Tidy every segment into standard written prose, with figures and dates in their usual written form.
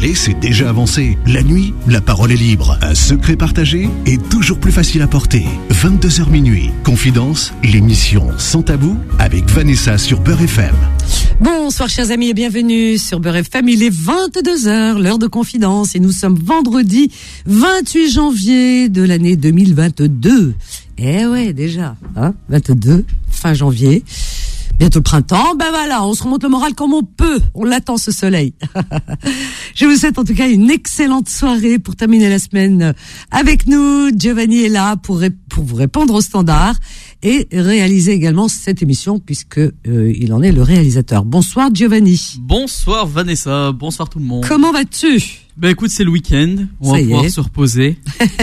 Parler, c'est déjà avancé. La nuit, la parole est libre. Un secret partagé est toujours plus facile à porter. 22h minuit. Confidence, l'émission Sans Tabou avec Vanessa sur Beurre FM. Bonsoir chers amis et bienvenue sur Beurre FM. Il est 22h, l'heure de confidence et nous sommes vendredi 28 janvier de l'année 2022. Eh ouais, déjà, 22, fin janvier. Bientôt le printemps, ben voilà, on se remonte le moral comme on peut. On l'attend ce soleil. Je vous souhaite en tout cas une excellente soirée pour terminer la semaine avec nous. Giovanni est là pour vous répondre au standard et réaliser également cette émission puisque il en est le réalisateur. Bonsoir Giovanni. Bonsoir Vanessa, bonsoir tout le monde. Comment vas-tu ? Ben écoute, c'est le week-end, on va pouvoir se reposer.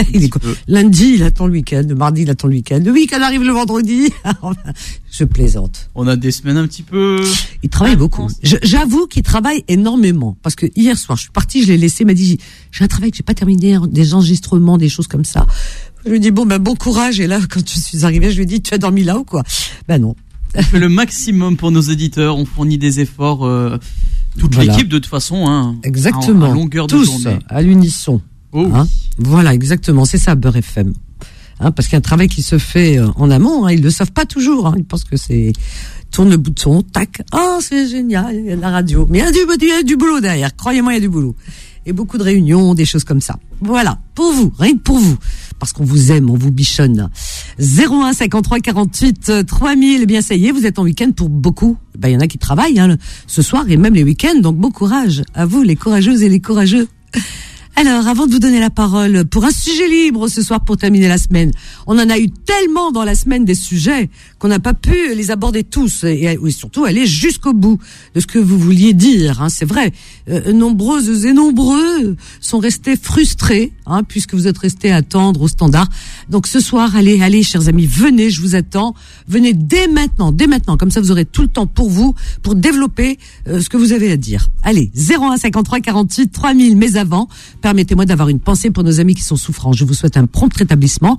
Lundi, il attend le week-end, le mardi, il attend le week-end, le week-end arrive le vendredi. Je plaisante. On a des semaines un petit peu... Il travaille beaucoup. J'avoue qu'il travaille énormément. Parce que hier soir, je suis partie, je l'ai laissé, il m'a dit, j'ai un travail que j'ai pas terminé, des enregistrements, des choses comme ça. Je lui ai dit, bon courage. Et là, quand je suis arrivée, je lui ai dit, tu as dormi là ou quoi ? Ben non. On fait le maximum pour nos éditeurs, on fournit des efforts... Toute l'équipe de toute façon, exactement. À longueur de tous, journée. À l'unisson. Oh oui. Voilà, exactement. C'est ça, Beurre FM. Parce qu'il y a un travail qui se fait en amont. Ils le savent pas toujours. Ils pensent que c'est tourne le bouton, tac. Oh, c'est génial, il y a de la radio. Mais il y a du boulot derrière. Croyez-moi, il y a du boulot. Et beaucoup de réunions, des choses comme ça. Voilà, pour vous, rien que pour vous. Parce qu'on vous aime, on vous bichonne. 01 53 48 3000. Eh bien, ça y est, vous êtes en week-end pour beaucoup. Ben, il y en a qui travaillent ce soir et même les week-ends. Donc, bon courage à vous, les courageuses et les courageux. Alors, avant de vous donner la parole pour un sujet libre ce soir pour terminer la semaine, on en a eu tellement dans la semaine des sujets qu'on n'a pas pu les aborder tous et surtout aller jusqu'au bout de ce que vous vouliez dire. C'est vrai, nombreuses et nombreux sont restés frustrés puisque vous êtes restés à attendre au standard. Donc ce soir, allez, chers amis, venez, je vous attends. Venez dès maintenant, comme ça vous aurez tout le temps pour vous, pour développer ce que vous avez à dire. Allez, 01 53 48 3000, mais avant, permettez-moi d'avoir une pensée pour nos amis qui sont souffrants. Je vous souhaite un prompt rétablissement,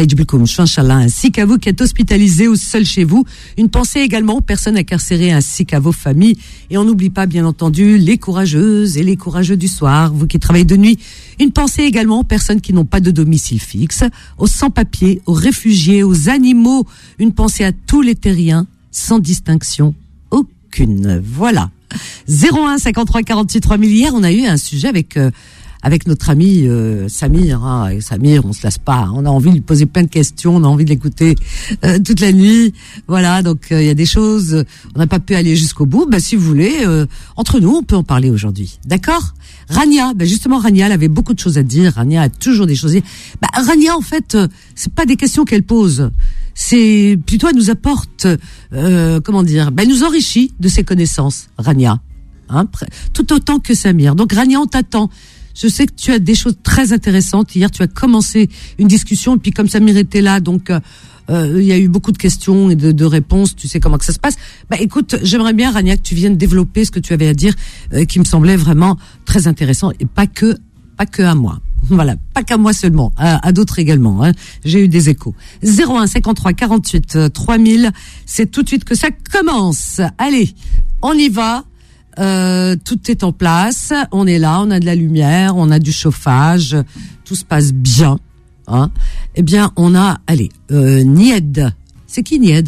ainsi qu'à vous qui êtes hospitalisés ou seuls chez vous. Une pensée également aux personnes incarcérées ainsi qu'à vos familles. Et on n'oublie pas, bien entendu, les courageuses et les courageux du soir, vous qui travaillez de nuit. Une pensée également aux personnes qui n'ont pas de domicile fixe, aux sans-papiers, aux réfugiés, aux animaux. Une pensée à tous les terriens, sans distinction aucune. Voilà. 01 53 48 3000. Hier, on a eu un sujet avec notre ami Samir. Et Samir, on se lasse pas. On a envie de lui poser plein de questions, on a envie de l'écouter toute la nuit. Voilà, donc il y a des choses, on n'a pas pu aller jusqu'au bout. Si vous voulez, entre nous, on peut en parler aujourd'hui. D'accord ? Rania, justement, Rania, elle avait beaucoup de choses à dire. Rania a toujours des choses à dire. Rania, en fait, c'est pas des questions qu'elle pose. C'est plutôt, elle nous apporte, elle nous enrichit de ses connaissances, Rania. Tout autant que Samir. Donc, Rania, on t'attend. Je sais que tu as des choses très intéressantes. Hier, tu as commencé une discussion, et puis comme Samir était là, donc il y a eu beaucoup de questions et de réponses. Tu sais comment que ça se passe. Écoute, j'aimerais bien, Rania, que tu viennes développer ce que tu avais à dire, qui me semblait vraiment très intéressant, et pas que à moi. Voilà, pas qu'à moi seulement, à d'autres également. J'ai eu des échos. 01 53 48 3000. C'est tout de suite que ça commence. Allez, on y va. Tout est en place, on est là, on a de la lumière, on a du chauffage, tout se passe bien. Eh bien, on a, Nied. C'est qui Nied ?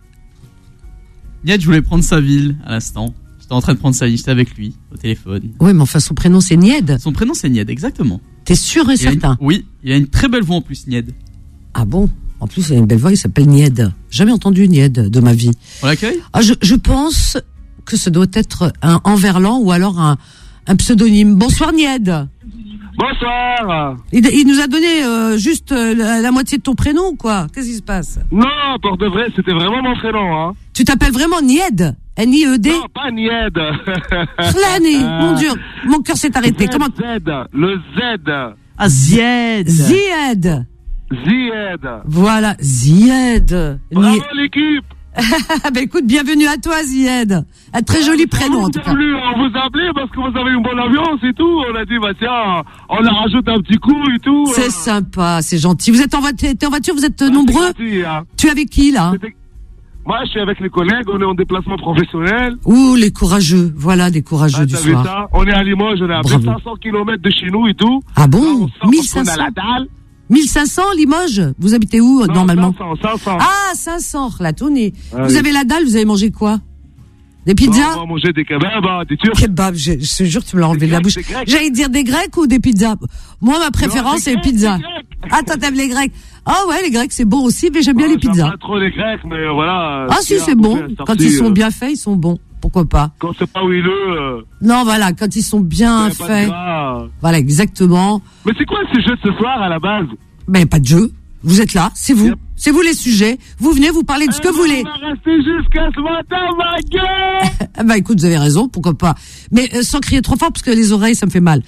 Nied, je voulais prendre sa ville à l'instant. J'étais en train de prendre sa ville, j'étais avec lui au téléphone. Oui, mais enfin, son prénom c'est Nied. Son prénom c'est Nied, exactement. T'es sûr et certain ? Oui, il a une très belle voix en plus, Nied. Ah bon ? En plus, il a une belle voix, il s'appelle Nied. Jamais entendu Nied de ma vie. On l'accueille ? Je pense que ce doit être un enverlan ou alors un pseudonyme. Bonsoir Nied. Bonsoir. Il nous a donné juste la moitié de ton prénom ou quoi ? Qu'est-ce qui se passe ? Non, pour de vrai, c'était vraiment mon prénom. Tu t'appelles vraiment Nied ? N-I-E-D ? Non, pas Nied. Flâné, mon Dieu, mon cœur s'est arrêté. Comment ? Le Z. Ah, Zied. Zied. Zied. Voilà, Zied. Bravo l'équipe. Écoute, bienvenue à toi, Zied. Un très joli prénom, en tout cas. On vous appeler parce que vous avez une bonne ambiance et tout. On a dit, tiens, on la rajoute un petit coup et tout. C'est sympa, c'est gentil. Vous êtes t'es en voiture, vous êtes nombreux. Gentil, Tu es avec qui, là ? Moi, je suis avec les collègues, on est en déplacement professionnel. Ouh, les courageux. Voilà, des courageux du T'as vu soir. ça? On est à Limoges, on est à Bravo. 500 km de chez nous et tout. Ah bon? Là, on sort parce 1500? qu'on a la dalle. 1500, Limoges? Vous habitez où, Non, normalement? 500. Ah, 500, la tournée. Ah, vous oui. avez la dalle, vous avez mangé quoi? Des Bon, pizzas? on va manger des kebabs, des turcs. Kebab, je te jure, tu me l'as enlevé de la bouche. Des Grecs. J'allais dire des Grecs ou des pizzas. Moi, ma préférence, c'est les pizzas. des Grecs. Ah, toi, t'aimes les Grecs. Ah ouais, les Grecs, c'est bon aussi, mais j'aime bien les J'aime pizzas. pas trop les Grecs, mais voilà. Ah si, c'est bon. Quand ils sont bien faits, ils sont bons. Pourquoi pas? Quand c'est pas huileux, Non, voilà, quand ils sont bien y a pas de faits. gras. Voilà, exactement. Mais c'est quoi ce jeu de ce soir à la base? Ben, pas de jeu. Vous êtes là, c'est vous. Yep. C'est vous les sujets. Vous venez, vous parlez de ce que vous voulez. On va rester jusqu'à ce matin, ma gueule! Bah écoute, vous avez raison, pourquoi pas. Mais sans crier trop fort, parce que les oreilles, ça me fait mal.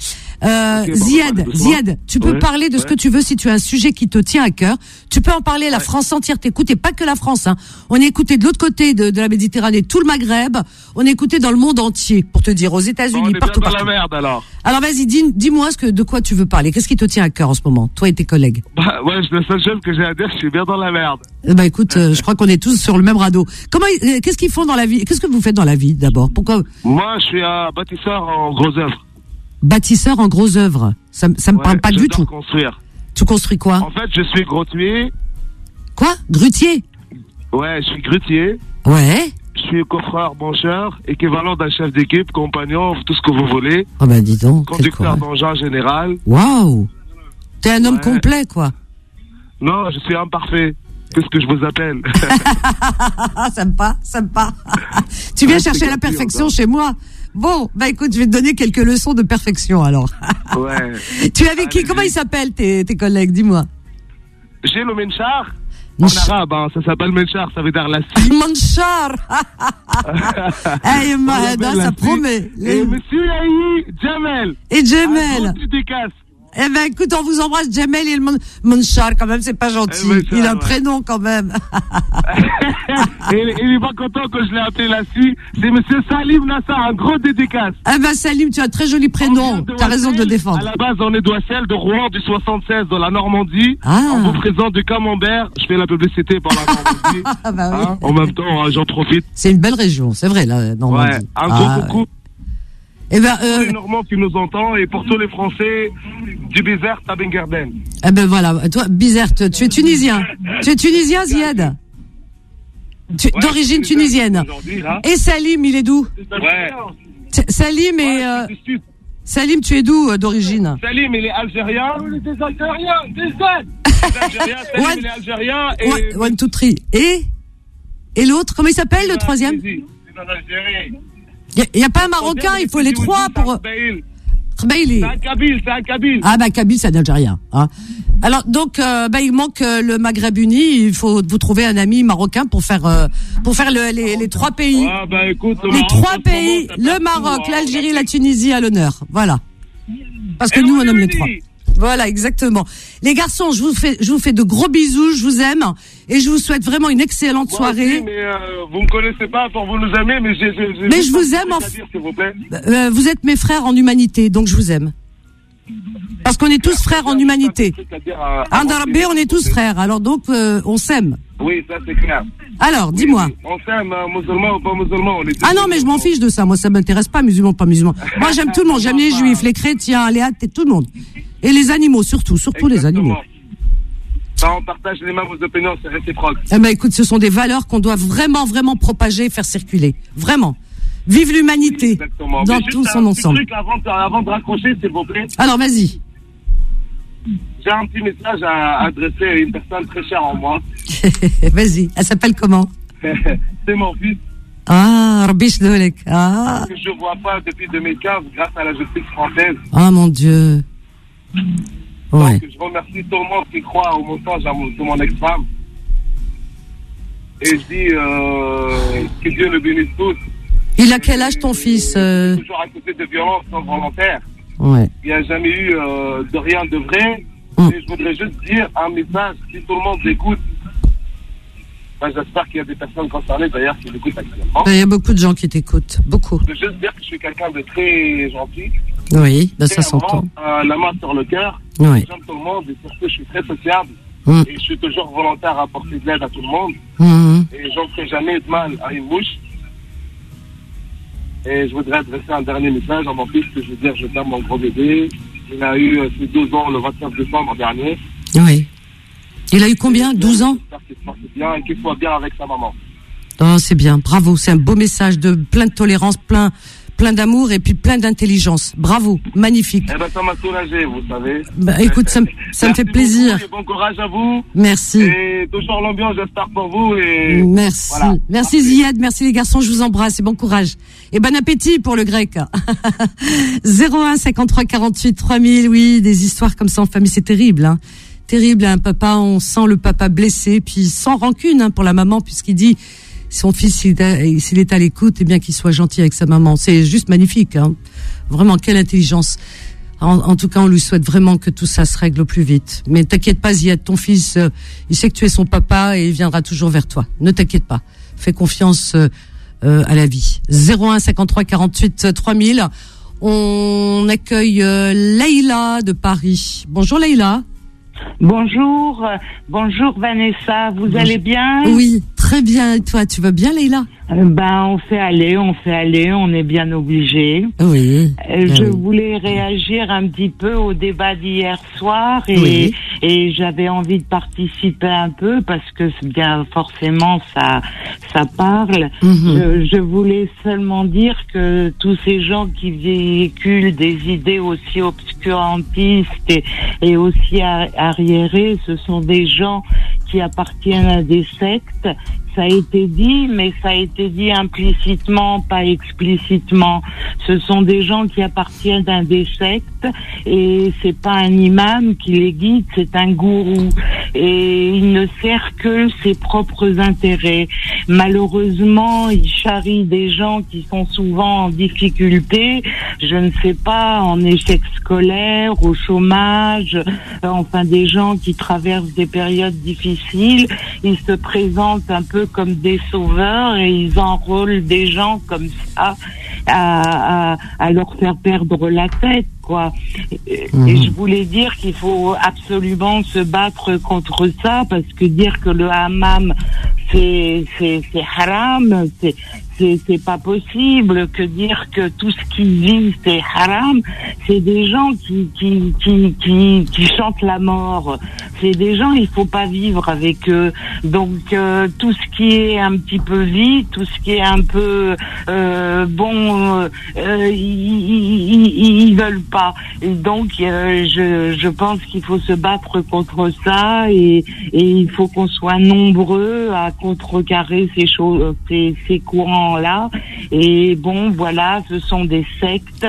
Ziad, tu peux Ouais, parler de ce que tu veux si tu as un sujet qui te tient à cœur. Tu peux en parler, la France entière t'écoute, et pas que la France. Hein. On est écouté de l'autre côté de la Méditerranée, tout le Maghreb. On est écouté dans le monde entier, pour te dire, aux États-Unis, On est partout, bien dans partout. la merde alors. Alors vas-y, dis-moi de quoi tu veux parler. Qu'est-ce qui te tient à cœur en ce moment, toi et tes collègues? Bah, ouais, le seul chose que j'ai à dire, je suis bien dans la merde. Bah écoute, je crois qu'on est tous sur le même radeau. Qu'est-ce qu'ils font dans la vie? Qu'est-ce que vous faites dans la vie d'abord? Pourquoi Moi, je suis un bâtisseur en gros œuvres. bâtisseur en gros œuvres? Ça me parle pas du j'adore tout. construire. Tu construis quoi? En fait, je suis grottier. Quoi? Grutier? Ouais, je suis grutier. Ouais. Je suis coffreur, brancheur, équivalent d'un chef d'équipe, compagnon, tout ce que vous voulez. Oh bah dis donc, quel Conducteur courage. d'engin général. Waouh! T'es un homme Ouais. complet, quoi. Non, je suis imparfait. Qu'est-ce que je vous appelle? Ah, sympa. Tu viens Ouais, chercher c'est la gentil, perfection encore. chez moi. Bon, bah écoute, je vais te donner quelques leçons de perfection, alors. Ouais. Tu es avec qui? Allez-y. Comment ils s'appellent, tes collègues? Dis-moi. J'ai le menchar. En Menchar. arabe, hein, ça s'appelle menchar, ça veut dire la scie. Manchar! Hey, On Mahada, l'appelle la ça scie. promet. Et monsieur Yahi Jamel. Et Un Jamel. gros dédicace. Eh ben, écoute, on vous embrasse, Jamel et le Manchar, quand même, c'est pas gentil. Eh, Manchar, Il a un ouais. prénom, quand même. Et il est pas content que je l'ai appelé la scie. C'est monsieur Salim Nassa, un gros dédicace. Eh ben, Salim, tu as un très joli On prénom. vient de T'as raison de le Wassel. défendre. À la base, on est de Wassel, de Rouen, du 76, dans la Normandie. Ah. On vous présente du Camembert. Je fais la publicité pour la Normandie. Ah, bah oui. Hein, en même temps, hein, j'en profite. C'est une belle région, c'est vrai, là, Normandie. Ouais, un gros coucou. Eh ben, Tous les Normands qui nous entendent et pour tous les Français du Bizerte à Bengarden. eh ben voilà, toi, Bizerte, tu es tunisien. Tu es tunisien, Ziad? Ouais, D'origine c'est tunisienne. aujourd'hui, là. Et Salim, il est d'où? Ouais. Salim et, Ouais, c'est du sud. Salim, tu es d'où, d'origine? Salim, il est algérien. On est des Algériens, des Algériens. Salim, Ouais. il est algérien. Et... One, two, three. Et l'autre, comment il s'appelle, le troisième? C'est en Algérie. Il y a pas un Marocain, il faut les trois pour... C'est un Kabyle, c'est un Kabyle. Ah bah Kabyle, c'est un Algérien. Hein. Alors donc, il manque le Maghreb uni. Il faut vous trouver un ami marocain pour faire les trois pays. Ah bah écoute, le Les Maroc, trois en ce moment, pays, ça le perd Maroc, tout, hein. l'Algérie, la Tunisie à l'honneur. Voilà. Parce que Et nous, on on aime est les trois. unis. Voilà, exactement. Les garçons, je vous fais de gros bisous, je vous aime et je vous souhaite vraiment une excellente Moi soirée. aussi, mais vous me connaissez pas pour vous nous aimer, mais j'ai Mais juste je vous un aime, truc à dire, s'il vous plaît. Vous êtes mes frères en humanité, donc je vous aime. Parce qu'on est tous frères en humanité. J'ai un truc à dire à Andarabé, on est tous frères. Alors donc, on s'aime. Oui, ça c'est clair. Alors, dis-moi. Oui, on s'aime, musulman ou pas musulman, on est tous Ah non, mais je m'en fiche de ça. Moi, ça m'intéresse pas, musulman, pas musulman. Moi, j'aime tout le monde. J'aime les juifs, les chrétiens, les athées, tout le monde. Et les animaux, surtout les animaux. Exactement. Ça, on partage les mêmes opinions, c'est réciproque. Eh ben, écoute, ce sont des valeurs qu'on doit vraiment, vraiment propager et faire circuler. Vraiment. Vive l'humanité Exactement. dans Mais juste tout un son petit ensemble. truc avant de raccrocher, s'il vous plaît. Alors, vas-y. J'ai un petit message à adresser à une personne très chère en moi. Vas-y. Elle s'appelle comment? C'est mon fils Ah, Rabbi Shdolek. Ah. que je ne vois pas depuis 2015 grâce à la justice française. Ah, mon Dieu. Ouais. Donc, je remercie tout le monde qui croit au mensonge de mon ex-femme. Et je dis que Dieu le bénisse tous. Il a quel âge ton fils? Toujours accusé de violence non volontaire. Ouais. Il n'y a jamais eu de rien de vrai. Et je voudrais juste dire un message, si tout le monde l'écoute. Ben, j'espère qu'il y a des personnes concernées d'ailleurs qui l'écoutent actuellement. Il y a beaucoup de gens qui t'écoutent. Beaucoup. Je veux juste dire que je suis quelqu'un de très gentil. Oui, ben ça Très s'entend. la main sur le cœur. Oui. J'aime tout le monde et surtout je suis très sociable. Et je suis toujours volontaire à apporter de l'aide à tout le monde. Et j'en ferai jamais de mal à une mouche. Et je voudrais adresser un dernier message à mon fils, que je veux dire, je t'aime mon gros bébé. Il a eu ses 12 ans le 29 décembre dernier. Oui. Il a eu combien? 12 ans? J'espère qu'il se porte bien et qu'il soit bien avec sa maman. Oh, c'est bien, bravo, c'est un beau message de plein de tolérance, plein d'amour et puis plein d'intelligence. Bravo, magnifique. Eh ben, ça m'a soulagé, vous savez. Bah, écoute, ça me fait plaisir. Et bon courage à vous. Merci. Et toujours l'ambiance, j'espère pour vous. Et merci. Voilà. Merci Ziad, merci les garçons, je vous embrasse et bon courage. Et bon appétit pour le grec. 01 53 48 3000, oui, des histoires comme ça en famille, c'est terrible, hein. Terrible, un papa, on sent le papa blessé, puis sans rancune, hein, pour la maman, puisqu'il dit son fils, s'il est à l'écoute, eh bien qu'il soit gentil avec sa maman. C'est juste magnifique, hein. Vraiment, quelle intelligence. En tout cas, on lui souhaite vraiment que tout ça se règle au plus vite. Mais t'inquiète pas, Ziad, ton fils, il sait que tu es son papa et il viendra toujours vers toi. Ne t'inquiète pas. Fais confiance à la vie. 01 53 48 3000. On accueille Leïla de Paris. Bonjour Leïla. Bonjour Vanessa, vous allez bien? Oui, très bien. Et toi, tu vas bien Leïla? On fait aller, on est bien obligé. Oui. Je voulais réagir un petit peu au débat d'hier soir et j'avais envie de participer un peu parce que bien forcément ça parle. Je voulais seulement dire que tous ces gens qui véhiculent des idées aussi obscurantistes et aussi arriérées, ce sont des gens qui appartiennent à des sectes. Ça a été dit, mais ça a été dit implicitement, pas explicitement. Ce sont des gens qui appartiennent à des sectes et c'est pas un imam qui les guide, c'est un gourou. Et il ne sert que ses propres intérêts. Malheureusement, il charrie des gens qui sont souvent en difficulté, je ne sais pas, en échec scolaire, au chômage, enfin des gens qui traversent des périodes difficiles. Ils se présentent un peu comme des sauveurs et ils enrôlent des gens comme ça à leur faire perdre la tête, quoi. Et je voulais dire qu'il faut absolument se battre contre ça, parce que dire que le hammam c'est haram, c'est pas possible. Que dire que tout ce qui vit c'est haram, c'est des gens qui chantent la mort. C'est des gens, il faut pas vivre avec eux. Donc tout ce qui est un petit peu vie, tout ce qui est un peu ils veulent pas. Et donc je pense qu'il faut se battre contre ça et il faut qu'on soit nombreux à contrecarrer ces choses, ces courants-là. Et bon, voilà, ce sont des sectes.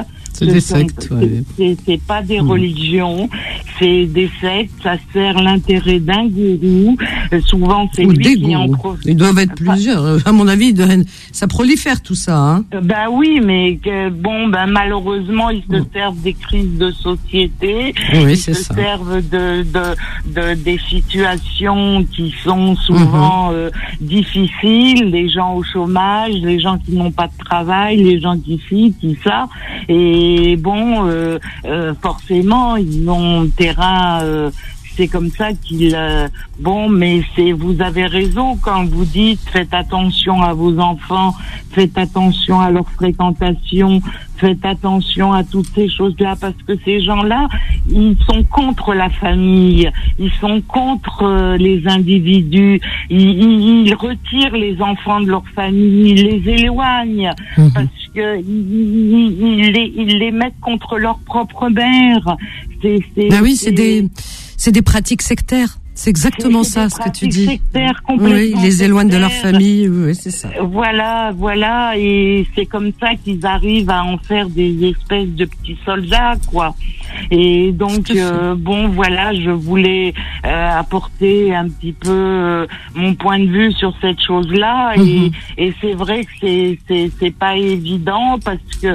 C'est pas des religions, c'est des sectes. Ça sert l'intérêt d'un gourou. Souvent, c'est lui qui en profite. Ils doivent être plusieurs. À mon avis, ça prolifère tout ça. Hein. Oui, mais malheureusement, ils se servent des crises de société. Oui, ils se servent de des situations qui sont souvent difficiles. Les gens au chômage, les gens qui n'ont pas de travail, les gens qui ça. Et bon, forcément, ils ont terrain. C'est comme ça qu'ils. Mais vous avez raison quand vous dites faites attention à vos enfants, faites attention à leur fréquentation, faites attention à toutes ces choses-là, parce que ces gens-là, ils sont contre la famille, ils sont contre les individus, ils retirent les enfants de leur famille, ils les éloignent, parce que ils les mettent contre leur propre mère. C'est des pratiques sectaires. C'est exactement ça, ce que tu dis. Oui, ils les éloignent de leur famille, oui, c'est ça. Voilà, et c'est comme ça qu'ils arrivent à en faire des espèces de petits soldats, quoi. Et donc, je voulais apporter un petit peu mon point de vue sur cette chose-là, et c'est vrai que c'est pas évident, parce que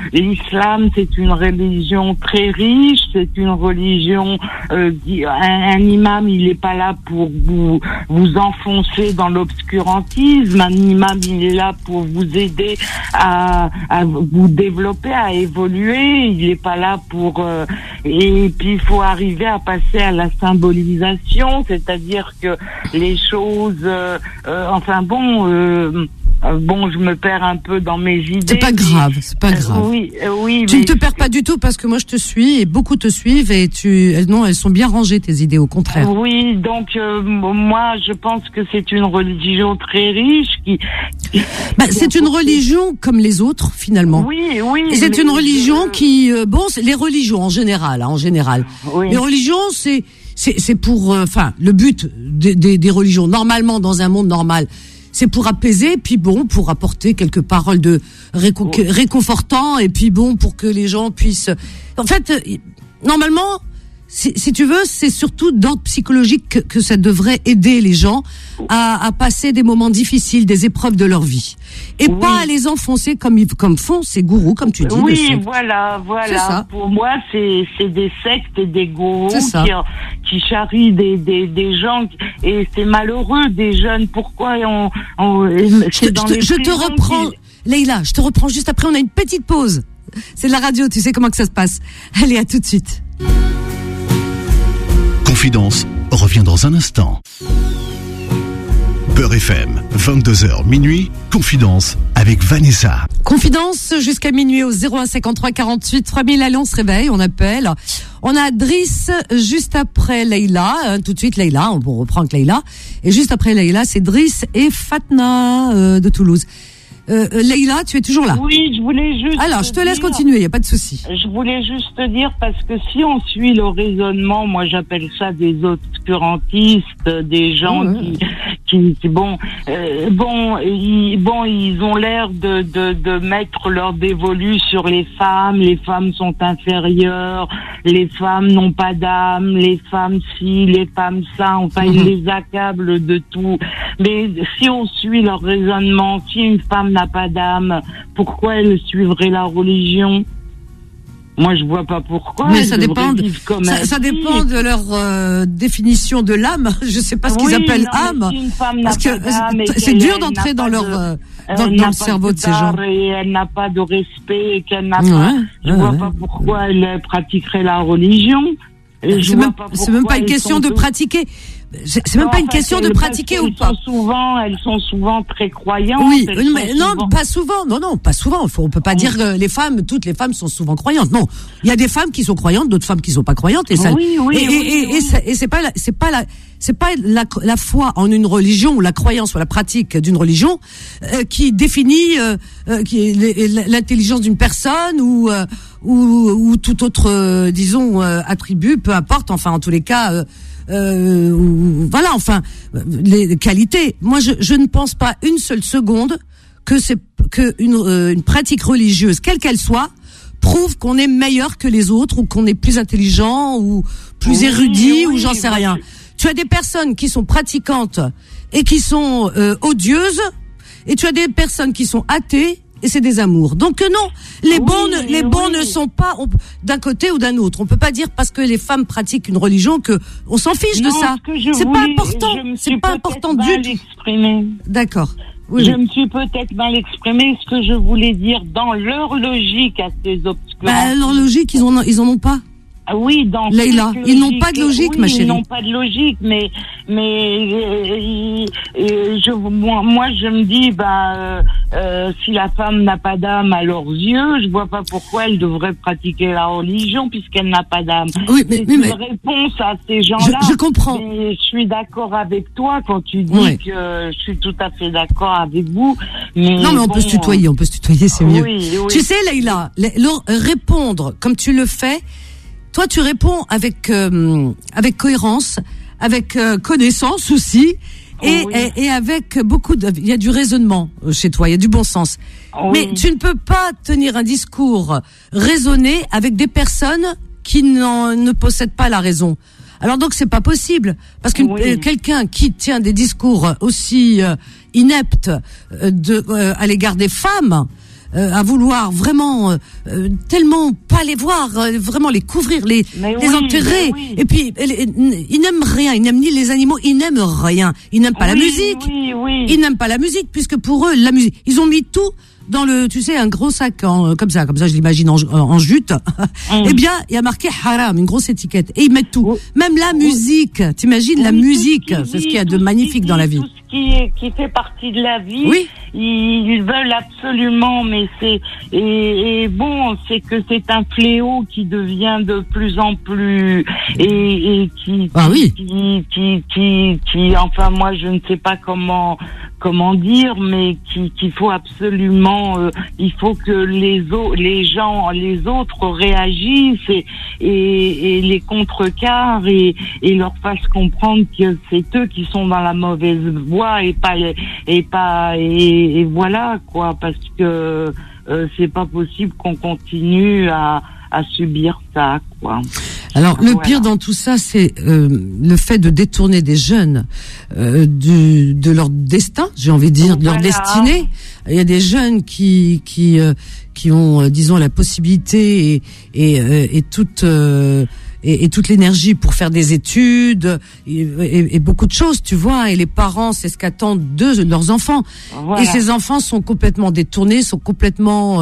l'islam, c'est une religion très riche, c'est une religion un imam, il n'est pas là pour vous enfoncer dans l'obscurantisme. Un imam, il est là pour vous aider à vous développer, à évoluer. Il n'est pas là pour... et puis, il faut arriver à passer à la symbolisation, c'est-à-dire que les choses... Bon, je me perds un peu dans mes idées. C'est pas grave, c'est pas grave. Oui. Tu ne te perds pas du tout parce que moi je te suis et beaucoup te suivent et elles sont bien rangées tes idées, au contraire. Oui, donc moi je pense que c'est une religion très riche c'est une religion comme les autres finalement. Oui. Et c'est une religion qui c'est les religions en général. Oui. Les religions c'est pour le but des religions normalement dans un monde normal. C'est pour apaiser, puis pour apporter quelques paroles de réconfortant, et puis pour que les gens puissent... En fait, normalement, si tu veux, c'est surtout d'ordre psychologique que ça devrait aider les gens à passer des moments difficiles, des épreuves de leur vie. Et pas à les enfoncer comme font ces gourous, comme tu dis. Oui, voilà. Pour moi, c'est des sectes et des gourous qui charrient des gens, et c'est malheureux, des jeunes. Pourquoi je te reprends, Leïla, je te reprends juste après, on a une petite pause. C'est de la radio, tu sais comment que ça se passe. Allez, à tout de suite. Confidence revient dans un instant. Beurre FM, 22h minuit, Confidence avec Vanessa. Confidence jusqu'à minuit au 01 53 48 3000. Allez, on se réveille, on appelle. On a Driss juste après Leïla, tout de suite Leïla, on reprend avec Leïla. Et juste après Leïla, c'est Driss et Fatna de Toulouse. Leïla, tu es toujours là? Oui, je voulais juste... Alors, je te laisse continuer, il n'y a pas de souci. Je voulais juste te dire, parce que si on suit le raisonnement, moi j'appelle ça des obscurantistes, des gens ils ont l'air de mettre leur dévolu sur les femmes sont inférieures, les femmes n'ont pas d'âme, les femmes ci, les femmes ça, ils les accablent de tout. Mais si on suit leur raisonnement, si une femme n'a pas d'âme, pourquoi elle suivrait la religion? Moi, je vois pas pourquoi. Mais ça dépend de leur définition de l'âme. Je sais pas ce qu'ils appellent âme. Si une femme n'a parce que pas d'âme, c'est dur d'entrer dans leur dans le cerveau de ces gens. Et elle n'a pas de respect, et qu'elle n'a pas. Je vois pas pourquoi elle pratiquerait la religion. C'est même pas une question de pratiquer. C'est même pas une question de pratiquer ou pas. Elles sont souvent très croyantes. Oui, mais non, pas souvent. Non, pas souvent. On peut pas dire que toutes les femmes sont souvent croyantes. Non, il y a des femmes qui sont croyantes, d'autres femmes qui sont pas croyantes. Et ça, et c'est pas la foi en une religion ou la croyance ou la pratique d'une religion qui définit l'intelligence d'une personne ou tout autre attribut, peu importe. Enfin, en tous les cas. Les qualités. Moi, je ne pense pas une seule seconde que une pratique religieuse, quelle qu'elle soit, prouve qu'on est meilleur que les autres ou qu'on est plus intelligent ou plus érudit ou j'en sais rien. Tu as des personnes qui sont pratiquantes et qui sont odieuses, et tu as des personnes qui sont athées et c'est des amours. Donc non, les bons ne sont pas d'un côté ou d'un autre. On peut pas dire parce que les femmes pratiquent une religion que on s'en fiche de ça. C'est pas important. C'est pas important du tout. D'accord. Oui. Je me suis peut-être mal exprimée. Ce que je voulais dire dans leur logique à ces obscurantistes. Leur logique, ils en ont pas. Oui, dans Leïla, ils n'ont pas de logique, ma chérie. Ils n'ont pas de logique, mais moi je me dis, si la femme n'a pas d'âme à leurs yeux, je vois pas pourquoi elle devrait pratiquer la religion puisqu'elle n'a pas d'âme. Oui, c'est une réponse à ces gens-là. Je comprends. Mais je suis d'accord avec toi quand tu dis que je suis tout à fait d'accord avec vous. Mais non, mais on peut se tutoyer, c'est mieux. Oui. Tu sais, Leïla, répondre comme tu le fais. Toi, tu réponds avec cohérence, avec connaissance aussi, et avec il y a du raisonnement chez toi, il y a du bon sens. Mais tu ne peux pas tenir un discours raisonné avec des personnes qui ne possèdent pas la raison. Alors donc c'est pas possible, parce que quelqu'un qui tient des discours aussi ineptes à l'égard des femmes. à vouloir vraiment tellement pas les voir, vraiment les couvrir, les enterrer. Et puis ils n'aiment rien, ils n'aiment ni les animaux, ils n'aiment rien. Ils n'aiment pas la musique. Ils n'aiment pas la musique puisque pour eux la musique, ils ont mis tout dans le, tu sais, un gros sac comme ça je l'imagine en jute. Eh bien, il y a marqué haram, une grosse étiquette, et ils mettent tout, même la musique. T'imagines la musique, c'est ce qu'il y a de magnifique dans la vie. Tout ce qui fait partie de la vie. Oui. Ils veulent absolument, mais et bon, c'est que c'est un fléau qui devient de plus en plus et qui enfin moi je ne sais pas comment dire, mais qu'il faut absolument, il faut que les autres réagissent et les contrecarrent et leur fassent comprendre que c'est eux qui sont dans la mauvaise voie et voilà quoi, parce que c'est pas possible qu'on continue à subir ça quoi. Alors le pire dans tout ça, c'est le fait de détourner des jeunes de leur destin, j'ai envie de dire, de leur destinée. Il y a des jeunes qui ont, disons, la possibilité et toute l'énergie pour faire des études et beaucoup de choses, tu vois. Et les parents, c'est ce qu'attendent de leurs enfants. Voilà. Et ces enfants sont complètement détournés, sont complètement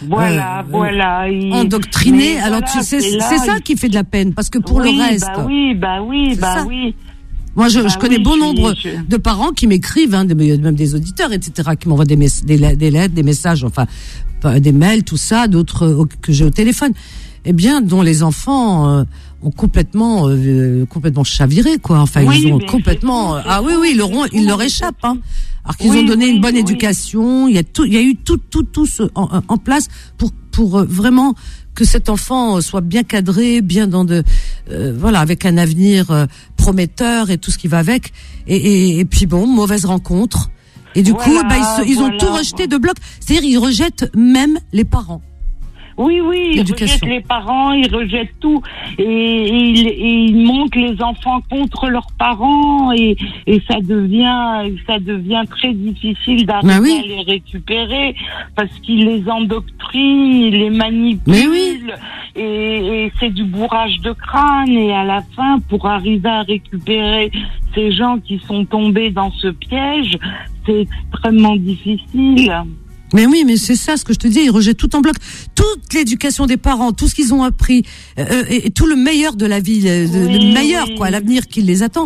endoctrinés. Alors tu sais, c'est ça qui fait de la peine, parce que pour le reste. Bah oui. Moi, je connais bon nombre de parents qui m'écrivent, même des auditeurs, etc., qui m'envoient des lettres, des messages, enfin, des mails, tout ça, d'autres que j'ai au téléphone. Eh bien, dont les enfants ont complètement chaviré, quoi. Enfin, ils ont complètement. Ils leur échappent, hein. Alors qu'ils ont donné une bonne éducation, il y a eu tout en place pour vraiment que cet enfant soit bien cadré, bien dans avec un avenir prometteur et tout ce qui va avec. Et puis bon, mauvaise rencontre. Et du coup, ils ont tout rejeté de bloc. C'est-à-dire, ils rejettent même les parents. Oui, ils rejettent les parents, ils rejettent tout, et ils montent les enfants contre leurs parents, et ça devient très difficile d'arriver à les récupérer, parce qu'ils les endoctrinent, ils les manipulent, et c'est du bourrage de crâne, et à la fin, pour arriver à récupérer ces gens qui sont tombés dans ce piège, c'est extrêmement difficile. Mais oui, mais c'est ça ce que je te dis, ils rejettent tout en bloc, toute l'éducation des parents, tout ce qu'ils ont appris, et tout le meilleur de la vie, le meilleur quoi, l'avenir qui les attend,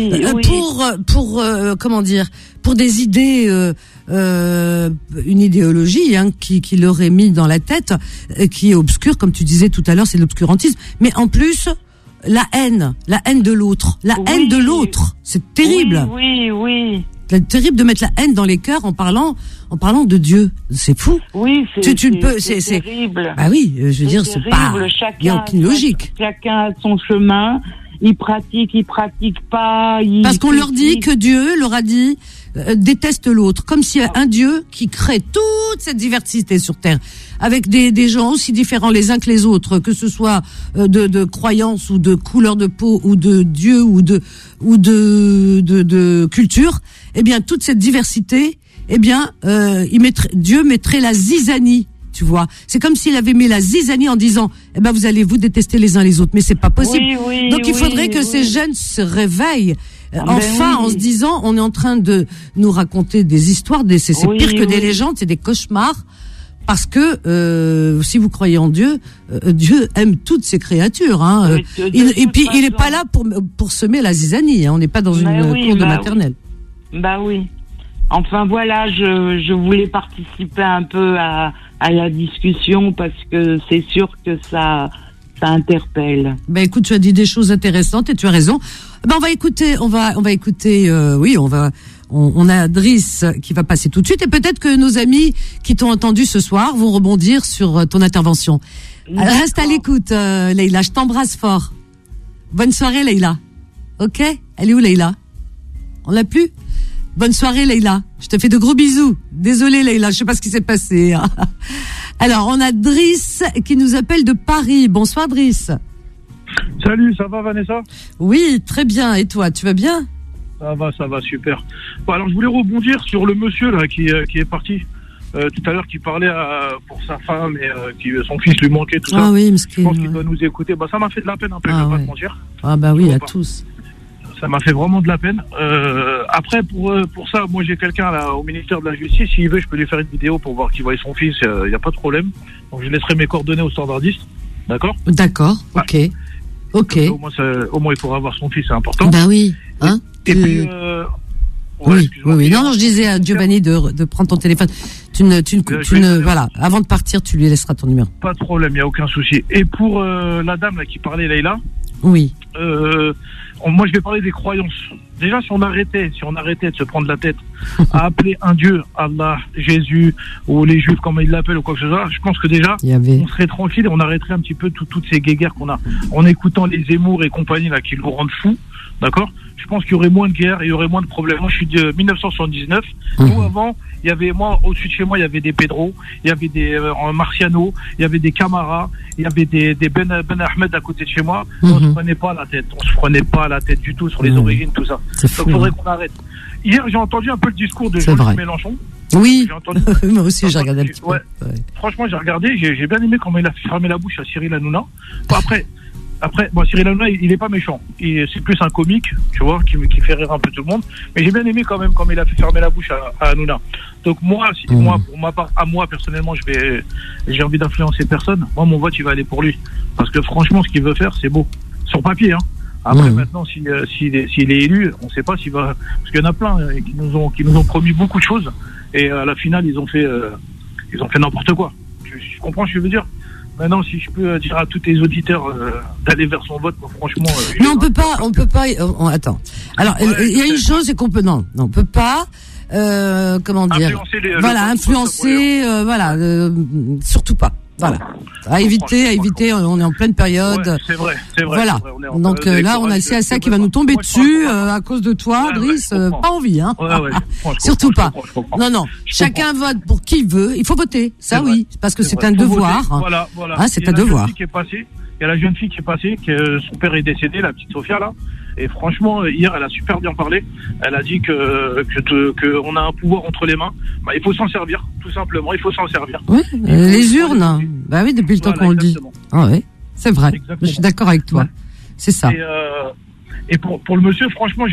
pour comment dire, pour des idées, une idéologie qui leur est mise dans la tête, qui est obscure, comme tu disais tout à l'heure, c'est l'obscurantisme, mais en plus la haine de l'autre, haine de l'autre, c'est terrible. Oui. C'est terrible de mettre la haine dans les cœurs en parlant de Dieu. C'est fou. Oui, c'est terrible. Bah oui, je veux dire, c'est pas. Il n'y a aucune logique. Chacun a son chemin. Ils pratiquent pas. Parce qu'on leur dit que Dieu leur a dit déteste l'autre, comme s'il y a un Dieu qui crée toute cette diversité sur terre, avec des gens aussi différents les uns que les autres, que ce soit de croyances ou de couleur de peau ou de Dieu ou de culture. Eh bien, toute cette diversité, Dieu mettrait la zizanie. Tu vois, c'est comme s'il avait mis la zizanie en disant, vous allez vous détester les uns les autres, mais c'est pas possible. Donc il faudrait que ces jeunes se réveillent en se disant, on est en train de nous raconter des histoires, c'est pire que des légendes, c'est des cauchemars, parce que si vous croyez en Dieu, Dieu aime toutes ses créatures, hein. Et puis il est pas là pour semer la zizanie, hein. On n'est pas dans une cour de maternelle. Bah oui. Enfin voilà, je voulais participer un peu à la discussion parce que c'est sûr que ça interpelle. Ben écoute, tu as dit des choses intéressantes et tu as raison. Ben on va écouter, on a Driss qui va passer tout de suite et peut-être que nos amis qui t'ont entendu ce soir vont rebondir sur ton intervention. Alors, reste à l'écoute, Leïla, je t'embrasse fort. Bonne soirée, Leïla. Ok? Elle est où, Leïla? On l'a plus? Bonne soirée, Leïla. Je te fais de gros bisous. Désolée, Leïla, je sais pas ce qui s'est passé. Alors, on a Driss qui nous appelle de Paris. Bonsoir, Driss. Salut, ça va, Vanessa? Oui, très bien. Et toi, tu vas bien? Ça va, super. Bon, alors, je voulais rebondir sur le monsieur là qui est parti. tout à l'heure qui parlait pour sa femme et son fils lui manquait, tout ça. Ah oui, je pense qu'il doit nous écouter. Ça m'a fait de la peine un peu, je vais pas te mentir. Ah bah oui, à tous. Ça m'a fait vraiment de la peine. Après, pour ça, moi j'ai quelqu'un là au ministère de la Justice. S'il veut, je peux lui faire une vidéo pour voir qu'il voit son fils. Il n'y a pas de problème. Donc je laisserai mes coordonnées au standardiste. D'accord. Ok. Ok. Au moins, il pourra voir son fils, c'est important. Ben oui. Hein. Et puis. Oui. Non, je disais à Giovanni de prendre ton téléphone. Voilà. Avant de partir, tu lui laisseras ton numéro. Pas de problème, il n'y a aucun souci. Et pour la dame là qui parlait, Leïla. Oui. Moi, je vais parler des croyances. Déjà, si on arrêtait de se prendre la tête à appeler un Dieu, Allah, Jésus, ou les Juifs, comme ils l'appellent, ou quoi que ce soit, je pense que déjà, on serait tranquille et on arrêterait un petit peu toutes ces guéguerres qu'on a. En écoutant les Zemmour et compagnie, là, qui nous rendent fous, d'accord? Je pense qu'il y aurait moins de guerres et il y aurait moins de problèmes. Moi, je suis de 1979. Nous, avant, au-dessus de chez moi, il y avait des Pedro, il y avait des Marciano, il y avait des Camara, il y avait des Ben Ahmed à côté de chez moi. On se prenait pas la tête du tout sur les origines, tout ça. Donc, il faudrait qu'on arrête. Hier, j'ai entendu un peu le discours de Jean-Luc Mélenchon. Oui, moi aussi, j'ai regardé un petit peu. Ouais. Franchement, j'ai regardé, j'ai bien aimé comment il a fermé la bouche à Cyril Hanouna. Après, Cyril Hanouna, il est pas méchant. C'est plus un comique, tu vois, qui fait rire un peu tout le monde. Mais j'ai bien aimé quand même comme il a fait fermer la bouche à Hanouna. Donc moi, pour ma part, personnellement, j'ai envie d'influencer personne. Moi, mon vote, il va aller pour lui. Parce que franchement, ce qu'il veut faire, c'est beau. Sur papier, hein. Après, maintenant, s'il est élu, on sait pas s'il va, parce qu'il y en a plein qui nous ont promis beaucoup de choses. Et à la finale, ils ont fait n'importe quoi. Tu comprends ce que je veux dire? Maintenant, si je peux dire à tous les auditeurs d'aller vers son vote, franchement. Non, on peut pas. Attends. Alors, il y a une chose, c'est qu'on peut on peut pas. Comment dire? Influencer. Surtout pas. Voilà. À éviter. On est en pleine période. Ouais, c'est vrai. Voilà. Donc là, on a le CSA qui va nous tomber dessus à cause de toi, Driss. Pas envie, hein. Surtout pas. Non. Chacun vote pour qui veut. Il faut voter. Ça, oui, parce que c'est un devoir. Voilà. C'est un devoir. Il y a la jeune fille qui est passée, que son père est décédé, la petite Sophia là. Et franchement, hier, elle a super bien parlé. Elle a dit que on a un pouvoir entre les mains. Il faut s'en servir, tout simplement. Il faut s'en servir. Oui, les urnes. Bah oui, depuis le temps qu'on le dit. Ah oui, c'est vrai. Exactement. Je suis d'accord avec toi. Ouais. C'est ça. Et pour le monsieur, franchement,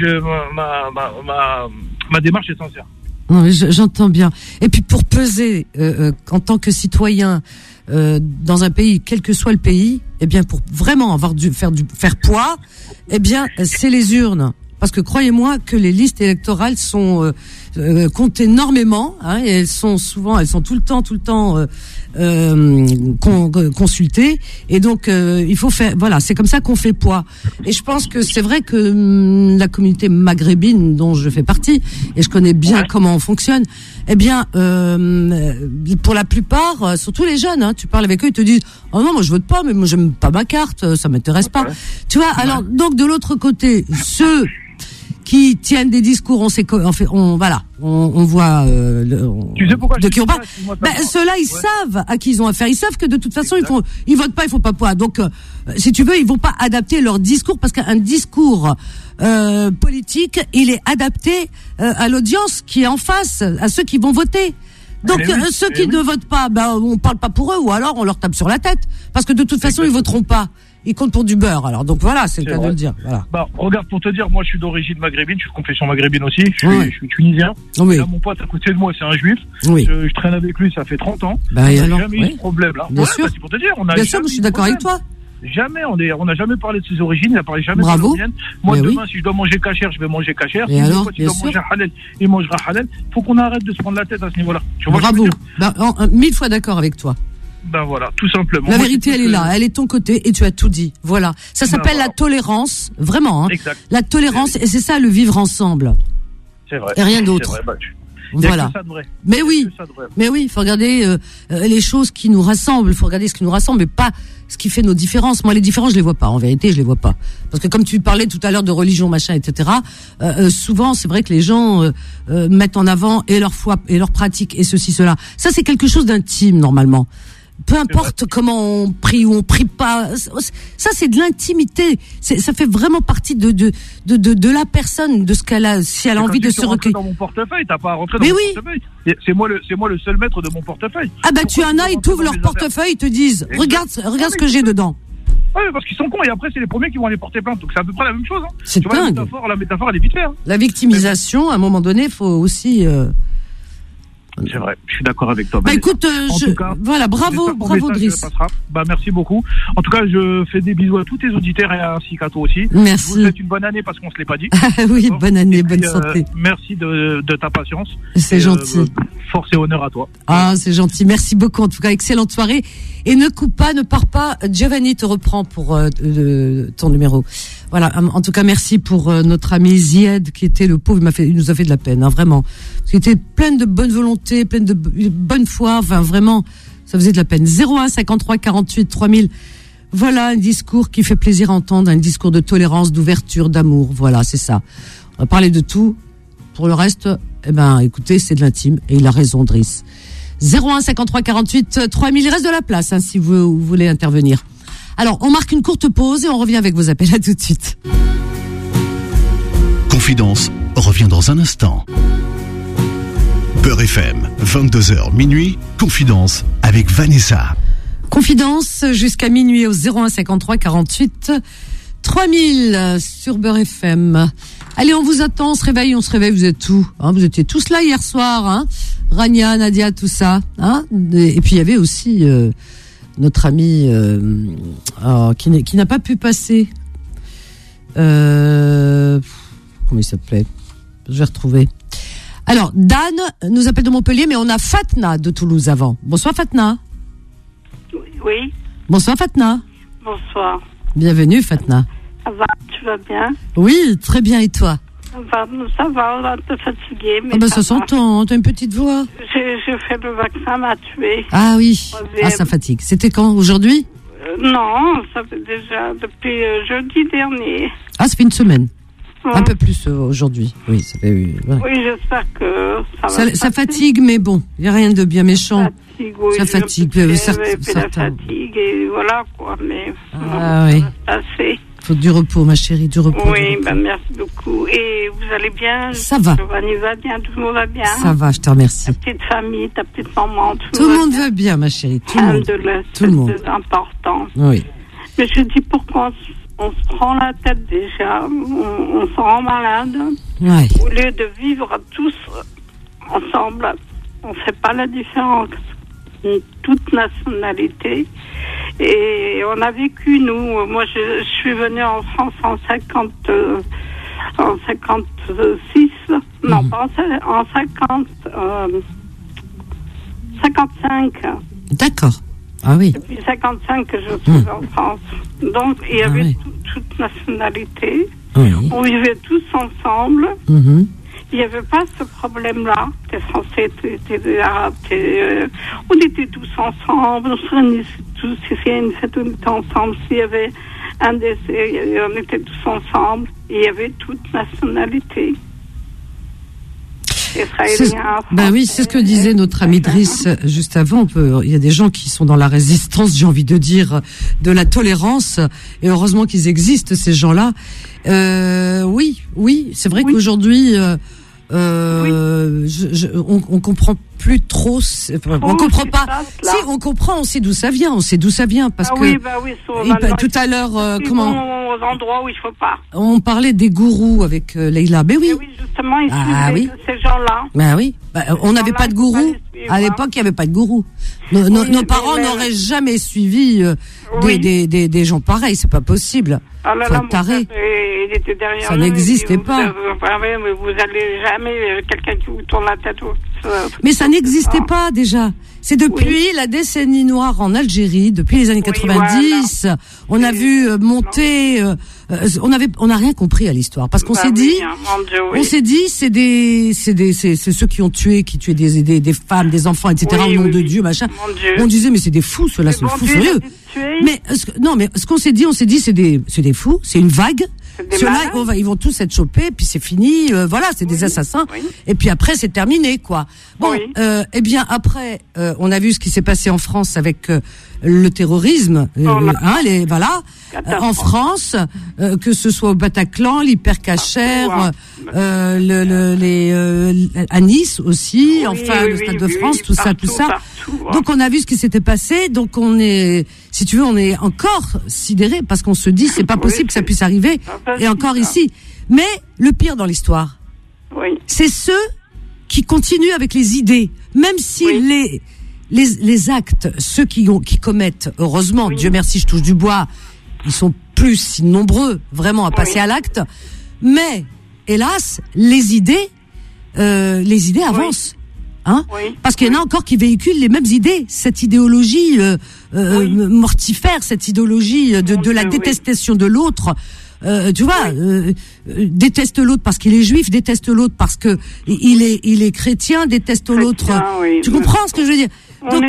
ma démarche est sincère. Non, j'entends bien. Et puis pour peser en tant que citoyen dans un pays, quel que soit le pays, eh bien pour vraiment faire poids, eh bien c'est les urnes. Parce que croyez-moi que les listes électorales sont comptent énormément, et elles sont tout le temps consultées. Et donc il faut faire, voilà, c'est comme ça qu'on fait poids. Et je pense que c'est vrai que la communauté maghrébine dont je fais partie, et je connais bien comment on fonctionne, eh bien pour la plupart, surtout les jeunes, tu parles avec eux, ils te disent oh non, moi je vote pas, mais moi j'aime pas ma carte, ça m'intéresse pas. Tu vois, alors donc de l'autre côté, ceux qui tiennent des discours, on voit tu sais pourquoi de qui on parle. Ceux-là, ils savent à qui ils ont affaire. Ils savent que de toute façon, ils votent pas, ils font pas poids. Donc, si tu veux, ils vont pas adapter leur discours parce qu'un discours politique, il est adapté à l'audience qui est en face, à ceux qui vont voter. Donc ceux qui ne votent pas, on parle pas pour eux, ou alors on leur tape sur la tête parce que de toute façon, ils voteront pas. Ils comptent pour du beurre, alors. Donc voilà, c'est le cas de le dire. Voilà. Regarde, pour te dire, moi je suis d'origine maghrébine, je suis de confession maghrébine aussi, je suis tunisien. Oui. Là, mon pote à côté de moi, c'est un juif. Oui. Je traîne avec lui, ça fait 30 ans. On n'a jamais eu de problème là. Bien sûr. C'est pour te dire, on a bien sûr, je suis d'accord avec toi. Jamais, on n'a jamais parlé de ses origines, il n'a parlé jamais de ses origines. Moi, demain, si je dois manger kasher, je vais manger kasher. Si je dois manger halal, il mangera halal. Faut qu'on arrête de se prendre la tête à ce niveau-là. Tu vois. Bravo. 1000 fois d'accord avec toi. Voilà, tout simplement. La vérité, elle est là, elle est de ton côté et tu as tout dit. Voilà. Ça s'appelle la tolérance, vraiment. Exact. La tolérance, et c'est ça le vivre ensemble. C'est vrai. Et rien d'autre. Voilà. Mais oui, il faut regarder les choses qui nous rassemblent. Il faut regarder ce qui nous rassemble, mais pas ce qui fait nos différences. Moi, les différences, je les vois pas. En vérité, je les vois pas. Parce que comme tu parlais tout à l'heure de religion, machin, etc. Souvent, c'est vrai que les gens mettent en avant et leur foi et leur pratique et ceci, cela. Ça, c'est quelque chose d'intime normalement. peu importe comment on prie ou on prie pas, ça c'est de l'intimité. Ça fait vraiment partie de la personne, de ce qu'elle a, si elle a envie de se recueillir. Dans mon portefeuille, t'as pas à rentrer dans mon portefeuille. C'est moi le seul maître de mon portefeuille. Ah bah tu en as, ils t'ouvrent leur portefeuille, ils te disent, regarde ce que j'ai dedans. Ouais, parce qu'ils sont cons et après c'est les premiers qui vont aller porter plainte. Donc c'est à peu près la même chose. Hein. C'est dingue. La métaphore elle est vite faite. Hein. La victimisation, à un moment donné, faut aussi. C'est vrai, je suis d'accord avec toi. Bah écoute, voilà, bravo Driss. Bah merci beaucoup. En tout cas, je fais des bisous à tous tes auditeurs et ainsi qu'à toi aussi. Merci. Je vous souhaite une bonne année parce qu'on se l'est pas dit. Oui, bonne année, bonne santé. Merci de ta patience. C'est gentil. Force et honneur à toi. Ah, c'est gentil. Merci beaucoup. En tout cas, excellente soirée. Et ne coupe pas, ne pars pas. Giovanni te reprend pour ton numéro. Voilà. En tout cas, merci pour notre ami Zied qui était le pauvre. Il nous a fait de la peine, hein, vraiment. Parce qu'il était plein de bonne volonté, plein de bonne foi. Enfin, vraiment, ça faisait de la peine. 01 53 48 3000. Voilà un discours qui fait plaisir à entendre, un discours de tolérance, d'ouverture, d'amour. Voilà, c'est ça. On va parler de tout. Pour le reste, écoutez, c'est de l'intime. Et il a raison, Driss. 01 53 48 3000. Il reste de la place, hein, si vous voulez intervenir. Alors, on marque une courte pause et on revient avec vos appels. À tout de suite. Confidence revient dans un instant. Beurre FM, 22h minuit. Confidence avec Vanessa. Confidence jusqu'à minuit au 01 53 48 3000 sur Beurre FM. Allez, on vous attend, on se réveille, vous êtes où, hein, vous étiez tous là hier soir, hein, Rania, Nadia, tout ça, hein, et puis il y avait aussi notre ami qui n'a pas pu passer, comment il s'appelait, je vais retrouver. Alors, Dan nous appelle de Montpellier, mais on a Fatna de Toulouse avant. Bonsoir Fatna. Oui. Bonsoir Fatna. Bonsoir. Bienvenue Fatna. Ça va, tu vas bien? Oui, très bien, et toi? Ça va, on est un peu fatigué. Mais ça s'entend, t'as une petite voix. J'ai fait le vaccin, m'a tué. Ah oui, ça fatigue. C'était quand, aujourd'hui? Non, ça fait déjà depuis jeudi dernier. Ah, ça fait une semaine. Un peu plus aujourd'hui. Oui, ça fait. Oui, j'espère que ça va. Ça fatigue, mais bon, il n'y a rien de bien méchant. Ça fatigue. La fatigue, et voilà quoi. Mais oui. Assez. Faut du repos, ma chérie, du repos. Oui, merci beaucoup. Et vous allez bien? Ça va. Giovanni va bien, tout le monde va bien? Ça va, je te remercie. Ta petite famille, ta petite maman, tout le monde va bien, ma chérie. Tout le monde. Tout le monde. C'est important. Oui. Mais je dis pourquoi on se prend la tête déjà, on se rend malade. Ouais. Au lieu de vivre tous ensemble, on ne fait pas la différence. Toute nationalité. Et on a vécu, nous, moi je suis venue en France en 56, non pas en 55. D'accord. Ah oui. Depuis 55 que je suis en France. Donc il y avait toute nationalité. Oui. On vivait tous ensemble. Mm-hmm. Il n'y avait pas ce problème-là. T'es français, t'es arabe, on était tous ensemble, on se réunissait tous, s'il y a une fête, on était ensemble, s'il y avait un décès, on était tous ensemble, et il y avait toute nationalité. Oui, c'est ce que disait notre ami Driss juste avant. Il y a des gens qui sont dans la résistance, j'ai envie de dire, de la tolérance, et heureusement qu'ils existent, ces gens-là. Oui, c'est vrai qu'aujourd'hui, on comprend plus trop. On comprend pas. Si, on comprend, on sait d'où ça vient. Parce que tout à l'heure, aux endroits où il faut pas. On parlait des gourous avec Leïla. Ben oui. Mais oui, justement, ils suivent ces gens-là. Ben oui. On n'avait pas de gourou. À l'époque, il n'y avait pas de gourou. Nos parents n'auraient jamais suivi des gens pareils. C'est pas possible. Ah là là, taré. Il était derrière ça n'existait pas. Mais vous allez jamais quelqu'un qui vous tourne la tête. Mais ça n'existait pas déjà. C'est depuis la décennie noire en Algérie, depuis les années 90, voilà. On a vu monter. On n'a rien compris à l'histoire parce qu'on s'est dit, c'est ceux qui tuaient des femmes, des enfants, etc. au nom de Dieu, machin. On disait mais c'est des fous, ceux-là, c'est des fous sérieux. Mais ce qu'on s'est dit, c'est des fous, c'est une vague. Ceux-là, ils vont tous être chopés, puis c'est fini. Voilà, c'est des assassins. Oui. Et puis après, c'est terminé, quoi. Bon, eh bien après, on a vu ce qui s'est passé en France avec le terrorisme. En France, que ce soit au Bataclan, l'hypercachère, à Nice aussi, le Stade de France, tout ça. Donc on a vu ce qui s'était passé. Donc on est, si tu veux, on est encore sidéré parce qu'on se dit c'est pas possible que ça puisse arriver. Et encore ici. Mais le pire dans l'histoire, c'est ceux qui continuent avec les idées, même si les actes, ceux qui commettent, heureusement, Dieu merci, je touche du bois, ils sont plus si nombreux vraiment à passer à l'acte. Mais hélas, les idées avancent. Parce qu'il y en a encore qui véhiculent les mêmes idées, cette idéologie mortifère, cette idéologie de la détestation de l'autre. Tu vois, déteste l'autre parce qu'il est juif, déteste l'autre parce que il est chrétien, déteste l'autre. Tu comprends ce que je veux dire? Donc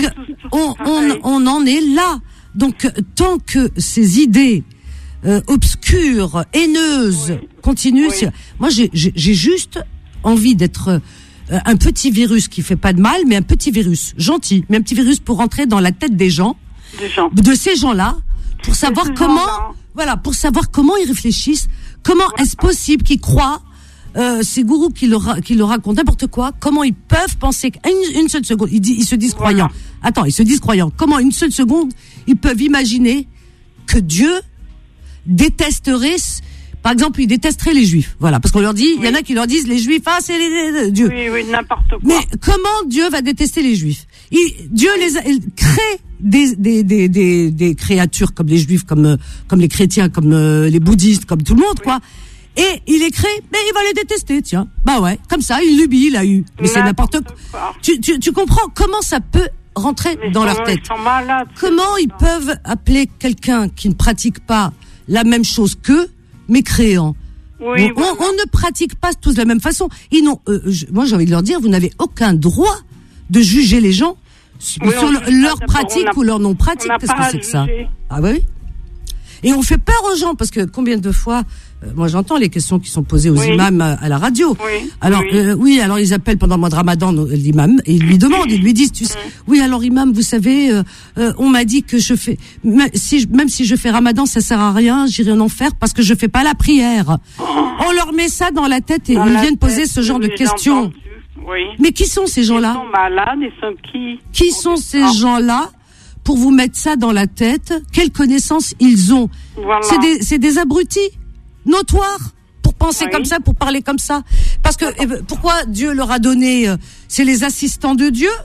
on en est là. Donc tant que ces idées obscures, haineuses continuent, moi j'ai juste envie d'être un petit virus qui fait pas de mal, mais un petit virus gentil, mais un petit virus pour rentrer dans la tête des gens, de ces gens-là, pour savoir pour savoir comment ils réfléchissent, comment est-ce possible qu'ils croient, ces gourous qui leur racontent n'importe quoi, comment ils peuvent penser une seule seconde, ils se disent croyants. Attends, ils se disent croyants. Comment une seule seconde, ils peuvent imaginer que Dieu détesterait, par exemple, il détesterait les Juifs. Voilà, parce qu'on leur dit, il y en a qui leur disent les Juifs, c'est les Dieu. Oui, n'importe quoi. Mais comment Dieu va détester les Juifs? Dieu il crée des créatures comme les Juifs, comme les chrétiens, comme les bouddhistes, comme tout le monde, quoi. Et il les crée, mais il va les détester, tiens. Bah ouais, comme ça, il a eu. Mais c'est n'importe quoi. Tu comprends comment ça peut rentrer dans leur tête? Comment ils peuvent appeler quelqu'un qui ne pratique pas la même chose qu'eux mécréant? On ne pratique pas tous de la même façon. Moi, j'ai envie de leur dire, vous n'avez aucun droit de juger les gens sur leur pratique ou leur non-pratique. Qu'est-ce que c'est que ça? Ah oui. Et on fait peur aux gens parce que combien de fois, moi j'entends les questions qui sont posées aux imams à la radio. Alors alors ils appellent pendant le mois de Ramadan l'imam et ils lui demandent, ils lui disent, alors imam, vous savez, on m'a dit que même si je fais Ramadan, ça sert à rien, j'irai en enfer parce que je fais pas la prière. On leur met ça dans la tête et ils viennent poser ce genre de questions. Mais qui sont ces gens-là? Ils sont malades, ils sont qui? Qui sont ces gens-là pour vous mettre ça dans la tête? Quelles connaissances ils ont? C'est des abrutis notoires pour penser comme ça, pour parler comme ça. Parce que pourquoi Dieu leur a donné, c'est les assistants de Dieu.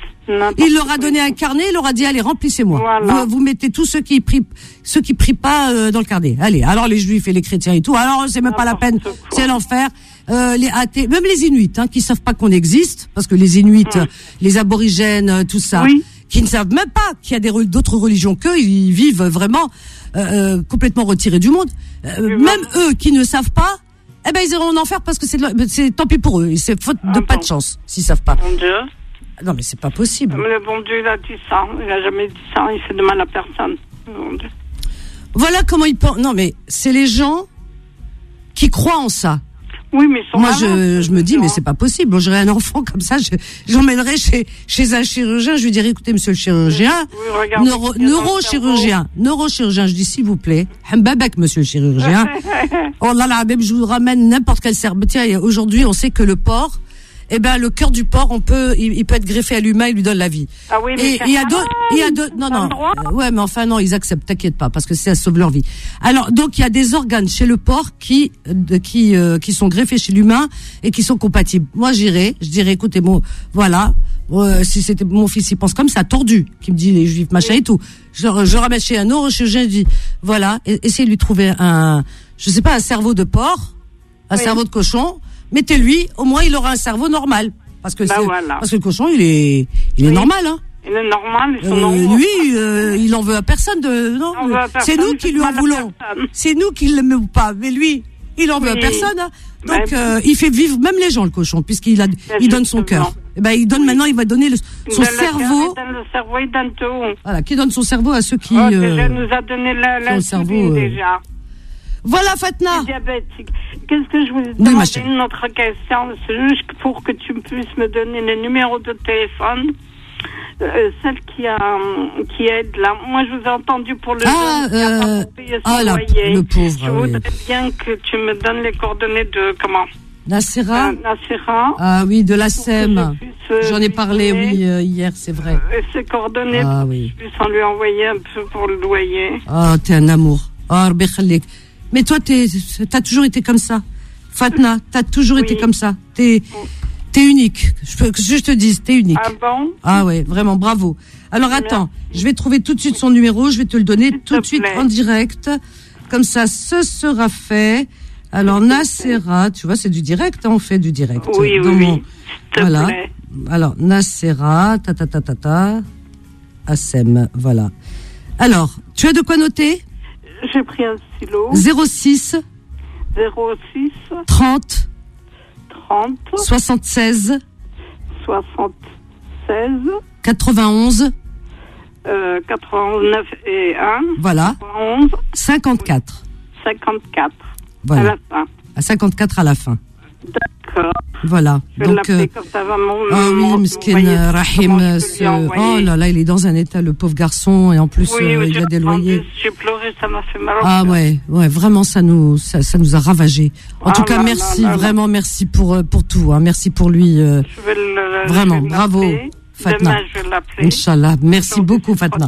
Il leur a donné un carnet, il leur a dit allez, remplissez-moi. Vous mettez tous ceux qui prient pas dans le carnet. Allez, alors les juifs et les chrétiens et tout. Alors c'est même pas la peine, c'est l'enfer. Les athées, même les Inuits, qui savent pas qu'on existe, parce que les Inuits, les aborigènes, tout ça, qui ne savent même pas qu'il y a d'autres religions qu'eux, ils vivent vraiment complètement retirés du monde. Même eux qui ne savent pas, ils iront en enfer parce que c'est tant pis pour eux. C'est faute de pas de chance s'ils savent pas. Mon Dieu. Non, mais c'est pas possible. Mais le bon Dieu, il a dit ça. Il a jamais dit ça. Il fait de mal à personne. Mon Dieu. Voilà comment ils pensent. Non, mais c'est les gens qui croient en ça. Oui, mais moi, je me dis, mais c'est pas possible. Bon, j'aurais un enfant comme ça, j'emmènerais chez un chirurgien, je lui dirais, écoutez, monsieur le chirurgien, neurochirurgien, je dis, s'il vous plaît, hambabak, monsieur le chirurgien. Oh là là, même je vous ramène n'importe quelle cerveau. Tiens, aujourd'hui, on sait que le porc, le cœur du porc, il peut être greffé à l'humain, il lui donne la vie. Ah oui, mais il y a d'autres, non, ouais, mais enfin, non, ils acceptent, t'inquiète pas, parce que ça sauve leur vie. Alors, donc, il y a des organes chez le porc qui sont greffés chez l'humain et qui sont compatibles. Moi, je dirais, écoutez, voilà, si c'était mon fils, il pense comme ça, tordu, qui me dit les juifs, machin et tout. Je ramène chez un neurochirurgien, je dis, voilà, essayez de lui trouver un cerveau de porc, un cerveau de cochon, mettez-lui, au moins il aura un cerveau normal. Parce que parce que le cochon, il est normal, hein. Il est normal, ils sont normaux. Lui, il en veut à personne non. C'est nous qui lui en voulons. C'est nous qui l'aimons pas. Mais lui, il en veut à personne, hein. Donc, il fait vivre même les gens, le cochon, puisqu'il donne son cœur. Il va donner son cerveau. Il donne le cerveau, il donne tout. Voilà, qui donne son cerveau à ceux qui, déjà, nous a donné la cerveau, déjà. Voilà, Fatna. Diabétique. Qu'est-ce que je voulais demander une autre question? C'est juste pour que tu puisses me donner le numéro de téléphone. Celle qui aide là. Moi, je vous ai entendu pour le le pauvre. Je voudrais bien que tu me donnes les coordonnées de comment? Nassera. Nassera. Ah oui, de la SEM. J'en ai parlé, hier, c'est vrai. Ses coordonnées, pour que je puisse en lui envoyer un peu pour le loyer. Ah, t'es un amour. Ah, Rabbi Khalik. Mais toi, t'as toujours été comme ça. Fatna, t'as toujours été comme ça. T'es unique. Que je te dise, t'es unique. Ah bon? Ah ouais, vraiment, bravo. Alors attends, je vais trouver tout de suite son numéro, je vais te le donner tout de suite en direct. Comme ça, ce sera fait. Alors Nassera, tu vois, c'est du direct, on fait du direct. Oui, Voilà. Alors Nassera, Assem, voilà. Alors, tu as de quoi noter? J'ai pris un stylo. 06 30 76 91 89 et 1. Voilà. 91 54. Voilà. À la fin. À 54 à la fin. D'accord. Voilà. Je vais l'appeler comme ça va oui, Miskin Rahim. Oh là là, il est dans un état, le pauvre garçon, et en plus, il a des loyers. J'ai pleuré, ça m'a fait mal. Ah ouais, vraiment, ça nous a ravagé. En tout cas, merci, vraiment, merci pour tout, hein. Merci pour lui. Vraiment, bravo, Fatna. Demain, je vais l'appeler. Inch'Allah. Merci beaucoup, Fatna.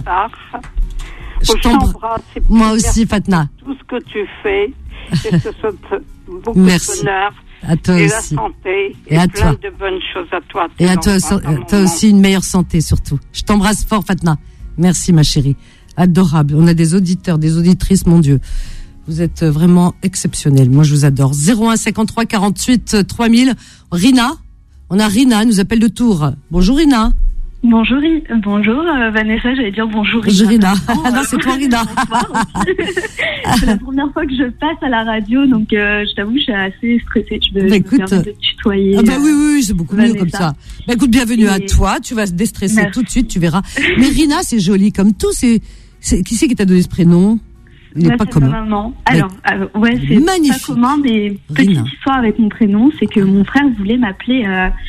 Je t'embrasse. Moi aussi, Fatna. Tout ce que tu fais, et que ce soit beaucoup de bonheur. À toi et aussi. la santé. Et à plein toi. de bonnes choses à toi. Et à toi aussi une meilleure santé surtout. Je t'embrasse fort, Fatna. Merci, ma chérie. Adorable. On a des auditeurs, des auditrices, mon Dieu. Vous êtes vraiment exceptionnels. Moi, je vous adore. 01 53 48 3000. Rina. On a Rina, elle nous appelle de Tours. Bonjour, Rina. Bonjour Vanessa, j'allais dire bonjour Rina. Non, c'est toi Rina. C'est la première fois que je passe à la radio, donc je t'avoue, je suis assez stressée. Tu me permets de tutoyer. Ah bah oui, c'est beaucoup Vanessa. Mieux comme ça. Bah écoute, bienvenue à toi. Tu vas se déstresser tout de suite, tu verras. Mais Rina, c'est joli comme tout. Qui c'est qui t'a donné ce prénom? Il n'est pas commun. Maman. Alors, c'est magnifique. Pas commun, mais petite histoire avec mon prénom, c'est que mon frère voulait m'appeler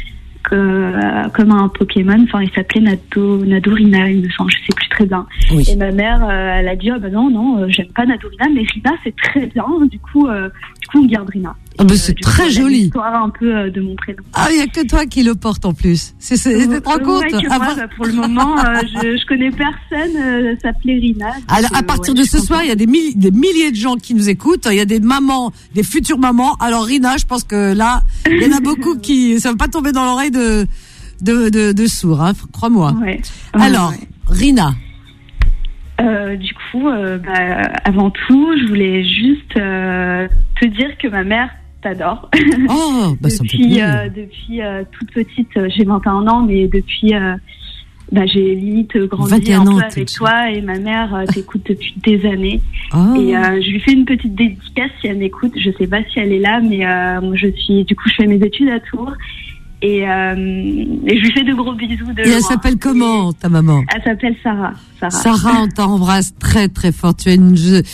comme un Pokémon, enfin il s'appelait Nadorina, il me semble, je sais plus très bien. Oui. Et ma mère, elle a dit non, j'aime pas Nadorina, mais Rina c'est très bien. Du coup on garde Rina. Ah bah c'est très joli. L'histoire un peu de mon prénom. Ah, il y a que toi qui le porte en plus. Tu te rends compte? Moi, pour le moment, je connais personne. S'appelait Rina. Alors, à partir de ce soir, il y a des milliers de gens qui nous écoutent. Il y a des mamans, des futures mamans. Alors Rina, je pense que là, il y en a beaucoup qui, ça va pas tomber dans l'oreille de sourds, hein, crois-moi. Ouais. Alors, Rina. Du coup, avant tout, je voulais juste te dire que ma mère t'adore. Oh, ça me fait plaisir. Depuis toute petite, j'ai 21 ans, mais depuis, j'ai limite grandi un peu avec toi, et ma mère t'écoute depuis des années. Oh. Et je lui fais une petite dédicace si elle m'écoute. Je sais pas si elle est là, mais moi je fais mes études à Tours. Et je lui fais de gros bisous. Et elle s'appelle comment, ta maman? Elle s'appelle Sarah. Sarah, on t'embrasse très très fort. Tu es une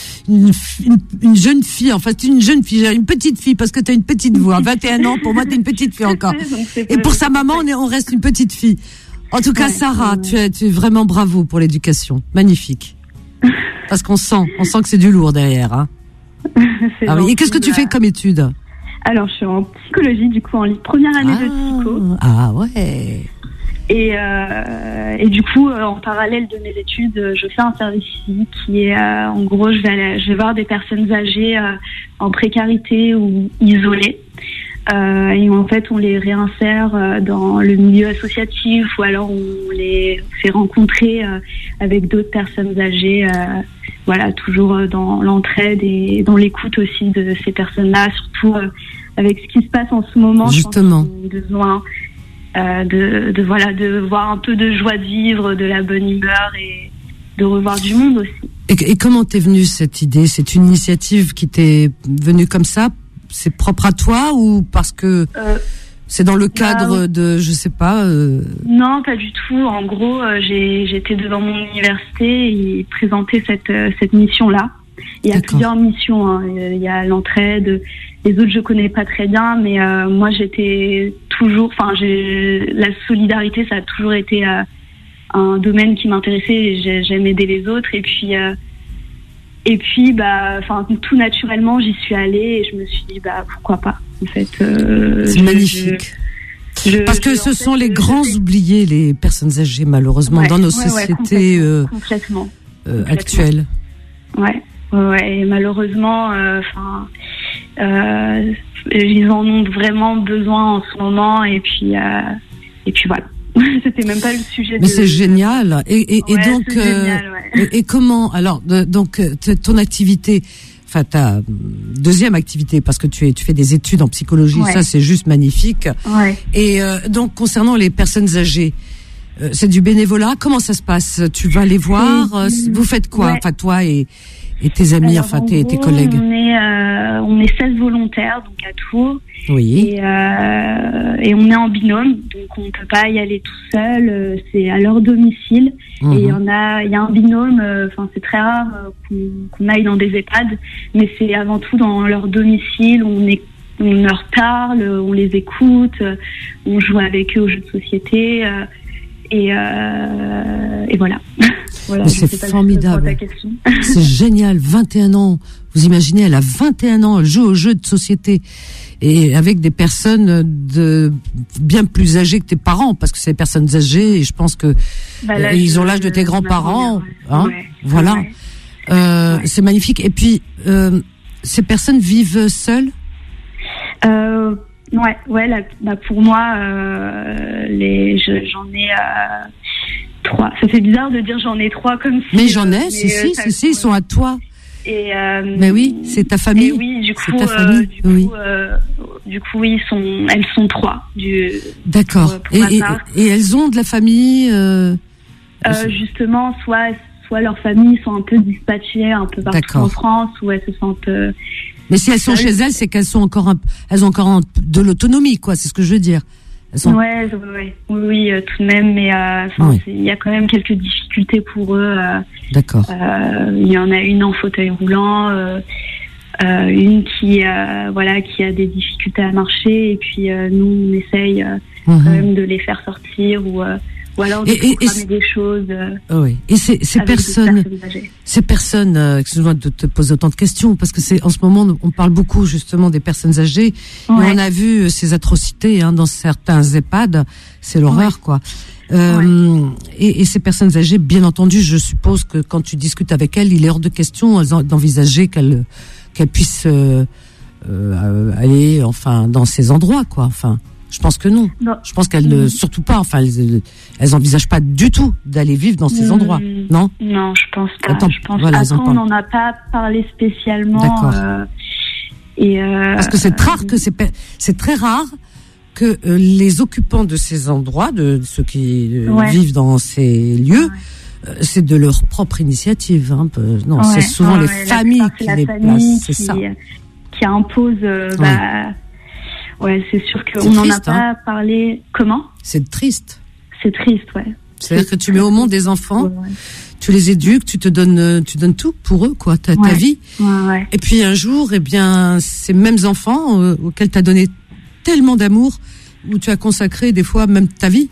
jeune fille, enfin une jeune fille, une petite fille, parce que tu as une petite voix. 21 ans, pour moi, tu es une petite fille encore. Et pour sa maman, on reste une petite fille. En tout cas, Sarah, tu es vraiment bravo pour l'éducation. Magnifique. Parce qu'on sent que c'est du lourd derrière. Hein. Et qu'est-ce que tu fais comme étude? Alors, je suis en psychologie, du coup, en première année de psycho. Ah ouais. Et du coup, en parallèle de mes études, je fais un service civique qui est, en gros, je vais voir des personnes âgées en précarité ou isolées. Et en fait, on les réinsère dans le milieu associatif, ou alors on les fait rencontrer avec d'autres personnes âgées. Toujours dans l'entraide et dans l'écoute aussi de ces personnes-là, surtout avec ce qui se passe en ce moment. Justement. Je pense qu'ils ont besoin de voir un peu de joie de vivre, de la bonne humeur et de revoir du monde aussi. Et comment t'es venue cette idée? C'est une initiative qui t'est venue comme ça? C'est propre à toi, ou parce que c'est dans le cadre de, je sais pas Non, pas du tout. En gros, j'étais devant mon université et présentais cette mission-là. Il y a plusieurs missions. Hein. Il y a l'entraide. Les autres, je connais pas très bien, mais moi, j'étais toujours. Enfin, la solidarité, ça a toujours été un domaine qui m'intéressait. J'aime aider les autres. Et puis, tout naturellement, j'y suis allée et je me suis dit, pourquoi pas. En fait, c'est magnifique. Parce que ce sont les grands oubliés, les personnes âgées, malheureusement, dans nos sociétés complètement. Actuelles. Ouais, et malheureusement, ils en ont vraiment besoin en ce moment, et puis voilà. C'était même pas le sujet. Mais c'est génial. Et donc, génial, et comment alors donc ton activité, enfin ta deuxième activité, parce que tu fais des études en psychologie, ça c'est juste magnifique. Ouais. Et donc concernant les personnes âgées, c'est du bénévolat. Comment ça se passe? Tu vas les voir? Vous faites quoi? Enfin toi et tes amis, tes collègues. On est 16 volontaires, donc à Tours. Oui. Et on est en binôme, donc on peut pas y aller tout seul. C'est à leur domicile. Et il y a un binôme. C'est très rare qu'on aille dans des EHPAD, mais c'est avant tout dans leur domicile. On leur parle, on les écoute, on joue avec eux aux jeux de société. Et voilà. Voilà, c'est formidable. C'est génial. 21 ans. Vous imaginez, elle a 21 ans, elle joue aux jeux de société. Et avec des personnes bien plus âgées que tes parents, parce que c'est des personnes âgées, et je pense que ils ont l'âge de tes grands-parents. Voilà. Ouais. C'est magnifique. Et puis, ces personnes vivent seules? Pour moi, j'en ai 3. Ça fait bizarre de dire j'en ai 3 comme si. Mais j'en ai, si, ils sont à toi. Mais oui, c'est ta famille. Et oui, du coup, c'est ta famille. Oui, elles sont 3. D'accord. Et elles ont de la famille. Justement, soit leurs familles sont un peu dispatchées un peu partout en France, ou elles se sentent. Mais si elles sont chez elles, c'est qu'elles ont encore de l'autonomie, quoi. C'est ce que je veux dire. Oui, tout de même, mais il y a quand même quelques difficultés pour eux. D'accord. Il y en a une en fauteuil roulant, une qui a des difficultés à marcher, et puis nous on essaye quand même de les faire sortir ou alors de programmer des choses. Oui. Et ces personnes, excuse-moi de te poser autant de questions, parce que en ce moment, on parle beaucoup justement des personnes âgées. Ouais. Et on a vu ces atrocités dans certains EHPAD. C'est l'horreur, quoi. Et ces personnes âgées, bien entendu, je suppose que quand tu discutes avec elles, il est hors de question d'envisager qu'elles puissent aller, dans ces endroits, quoi. Je pense que non. Je pense qu'elles surtout pas. Elles envisagent pas du tout d'aller vivre dans ces endroits. Non. Non, je pense pas. On n'en a pas parlé spécialement. D'accord. Parce que c'est très rare que les occupants de ces endroits, de ceux qui vivent dans ces lieux, c'est de leur propre initiative. C'est souvent les familles qui les placent. C'est ça. Qui impose. C'est sûr qu'on n'en a pas parlé. Comment? C'est triste. C'est triste, ouais. C'est-à-dire que tu mets au monde des enfants, tu les éduques, tu donnes tout pour eux, quoi, ta vie. Ouais. Et puis un jour, ces mêmes enfants auxquels tu as donné tellement d'amour, où tu as consacré des fois même ta vie,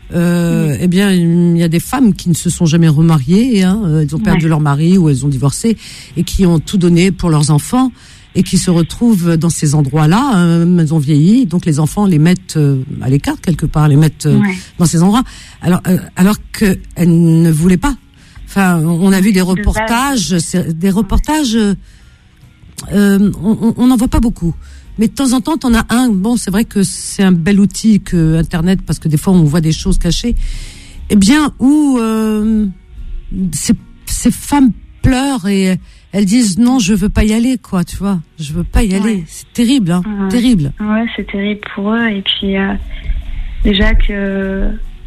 il y a des femmes qui ne se sont jamais remariées, elles ont perdu leur mari ou elles ont divorcé et qui ont tout donné pour leurs enfants. Et qui se retrouvent dans ces endroits-là, elles ont vieilli, donc les enfants les mettent à l'écart quelque part, les mettent dans ces endroits, alors que elles ne voulaient pas. On a vu des reportages, on n'en voit pas beaucoup, mais de temps en temps, t'en as un. Bon, c'est vrai que c'est un bel outil que Internet, parce que des fois on voit des choses cachées. Où ces femmes pleurent et elles disent non, je veux pas y aller, quoi, tu vois. Je veux pas y aller. C'est terrible, terrible. Ouais, c'est terrible pour eux. Et puis, déjà que,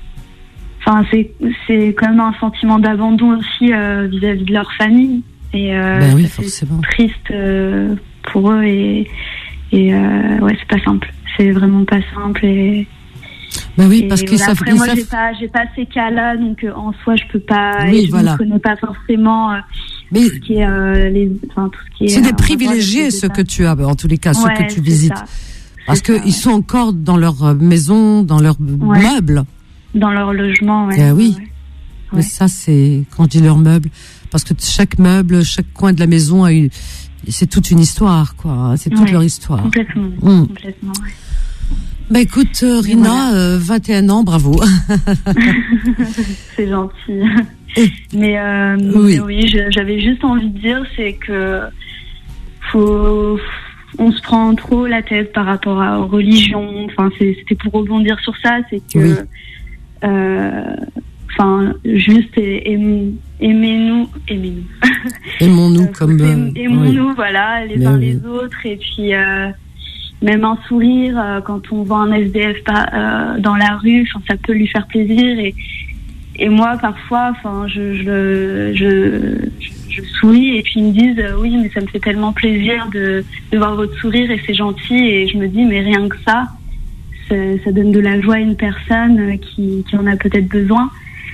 c'est quand même un sentiment d'abandon aussi vis-à-vis de leur famille. Et forcément. C'est triste pour eux et c'est pas simple. C'est vraiment pas simple parce que ça. Après, moi, j'ai pas ces cas-là, donc en soi, je peux pas. Je ne connais pas forcément Mais tout ce qui est tout ce qui est. C'est des privilégiés ceux que tu as, en tous les cas, ceux que tu visites, parce que ils sont encore dans leur maison, dans leurs meubles, dans leur logement. Oui. Mais ça, c'est quand je dis leurs meubles, parce que chaque meuble, chaque coin de la maison c'est toute une histoire, quoi. C'est toute leur histoire. Complètement. Complètement. Bah écoute, Rina, 21 ans, bravo. C'est gentil. Mais oui, j'avais juste envie de dire, c'est que on se prend trop la tête par rapport aux religions. Enfin, c'était pour rebondir sur ça, c'est que, juste aimons-nous. Aimons-nous comme. Aimons-nous, voilà, les uns les autres, et puis. Même un sourire quand on voit un SDF dans la rue, ça peut lui faire plaisir. Et moi, parfois, je souris et puis ils me disent oui, mais ça me fait tellement plaisir de voir votre sourire et c'est gentil. Et je me dis, mais rien que ça donne de la joie à une personne qui en a peut-être besoin.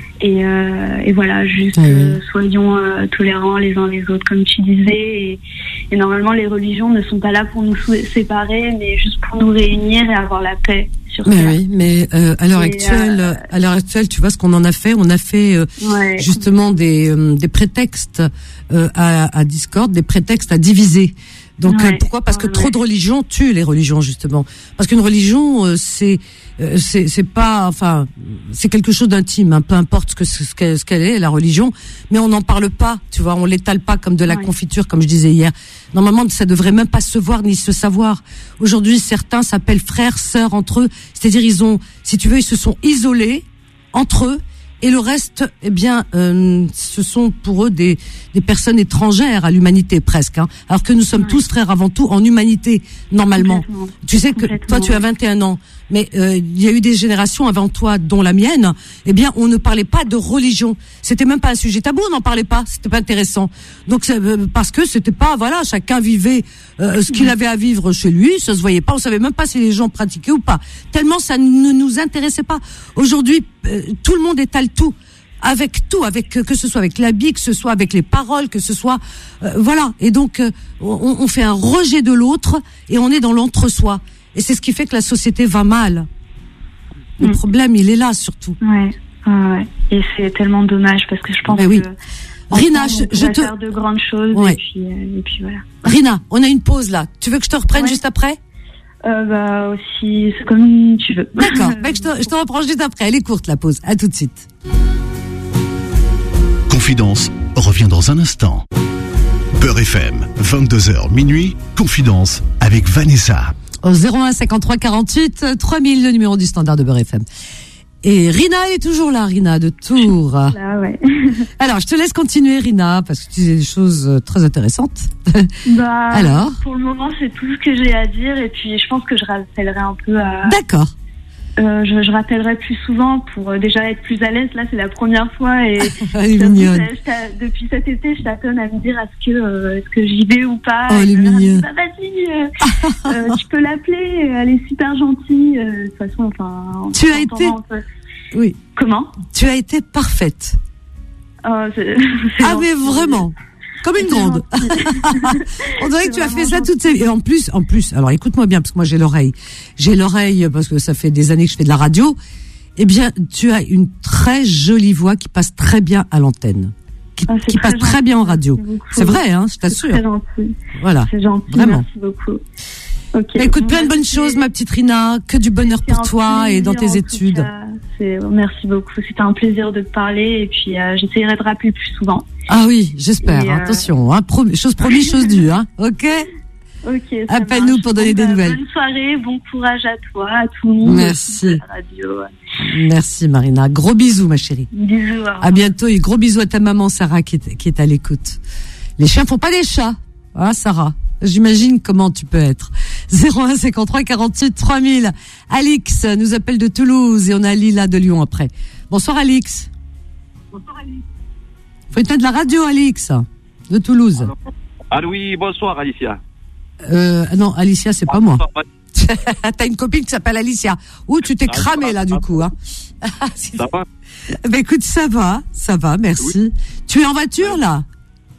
Et voilà, juste soyons tolérants les uns les autres, comme tu disais. Et normalement, les religions ne sont pas là pour nous séparer, mais juste pour nous réunir et avoir la paix sur terre. Oui, mais à l'heure actuelle, tu vois ce qu'on en a fait. On a fait justement des prétextes à discorde, des prétextes à diviser. Donc pourquoi ? Parce que trop de religions tuent les religions, justement. Parce qu'une religion, c'est pas, enfin, c'est quelque chose d'intime, hein, peu importe ce qu'elle est, la religion, mais on n'en parle pas, tu vois, on l'étale pas comme de la confiture, comme je disais hier. Normalement, ça devrait même pas se voir ni se savoir. Aujourd'hui, certains s'appellent frères, sœurs entre eux, c'est-à-dire si tu veux, ils se sont isolés entre eux. Et le reste, eh bien, ce sont pour eux des personnes étrangères à l'humanité presque. Hein. Alors que nous sommes tous frères avant tout en humanité, normalement. Tu sais que toi, tu as 21 ans, mais il y a eu des générations avant toi, dont la mienne. Eh bien, on ne parlait pas de religion. C'était même pas un sujet tabou, on n'en parlait pas. C'était pas intéressant. Donc, parce que c'était pas, voilà, chacun vivait ce qu'il avait à vivre chez lui. Ça se voyait pas. On savait même pas si les gens pratiquaient ou pas. Tellement ça ne nous intéressait pas. Aujourd'hui, tout le monde étale tout, que ce soit avec l'habit, que ce soit avec les paroles, que ce soit, voilà. Et donc, on fait un rejet de l'autre et on est dans l'entre-soi. Et c'est ce qui fait que la société va mal. Le problème, il est là surtout. Ouais. Et c'est tellement dommage parce que je pense que Rina, je te faire de grandes choses et puis voilà. Rina, on a une pause là. Tu veux que je te reprenne juste après? Aussi, c'est comme tu veux. D'accord, je te reprends juste après. Elle est courte la pause. À tout de suite. Confidence revient dans un instant. Beurre FM, 22h minuit. Confidence avec Vanessa. Au 01 53 48 3000, le numéro du standard de Beurre FM. Et Rina est toujours là, Rina de Tours. Là, ouais. Alors, je te laisse continuer, Rina, parce que tu dis des choses très intéressantes. Alors, pour le moment, c'est tout ce que j'ai à dire, et puis je pense que je rappellerai un peu à... D'accord. Je rappellerai plus souvent pour déjà être plus à l'aise. Là, c'est la première fois et depuis cet été, je t'attends à me dire est-ce que j'y vais ou pas. Oh, elle est mignonne. Vas-y, tu peux l'appeler. Elle est super gentille. De toute façon, enfin. Tu as été. Oui. Comment ? Tu as été parfaite. Mais vraiment. Comme une grande. On dirait que tu as fait ça toute ta vie. Et en plus, alors écoute-moi bien, parce que moi j'ai l'oreille parce que ça fait des années que je fais de la radio. Eh bien, tu as une très jolie voix qui passe très bien à l'antenne. Qui passe très bien en radio. C'est vrai, hein, je t'assure. C'est très gentil. Voilà. C'est gentil. Vraiment. Merci beaucoup. Okay. Écoute, plein de bonnes choses, ma petite Rina. Que du bonheur pour toi et dans tes études. Merci beaucoup. C'était un plaisir de te parler et puis j'essaierai de rappeler plus souvent. Ah oui, j'espère. Attention, hein, chose promise, chose due, hein. Ok. Appelle-nous pour donner des nouvelles. Bonne soirée, bon courage à toi, à tout le monde. Merci. La radio. Merci Marina. Gros bisous, ma chérie. Bisous. À bientôt et gros bisous à ta maman Sarah qui est à l'écoute. Les chiens font pas des chats, hein, Sarah. J'imagine comment tu peux être. 01 53 48 3000. Alix nous appelle de Toulouse et on a Lila de Lyon après. Bonsoir Alix. Faut éteindre la radio, Alix, de Toulouse. Allô, oui, bonsoir Alicia. Non, Alicia, c'est pas moi. T'as une copine qui s'appelle Alicia. Ouh, tu t'es cramé là du coup. Hein. Ça va ? Ben écoute, ça va, merci. Oui. Tu es en voiture là ?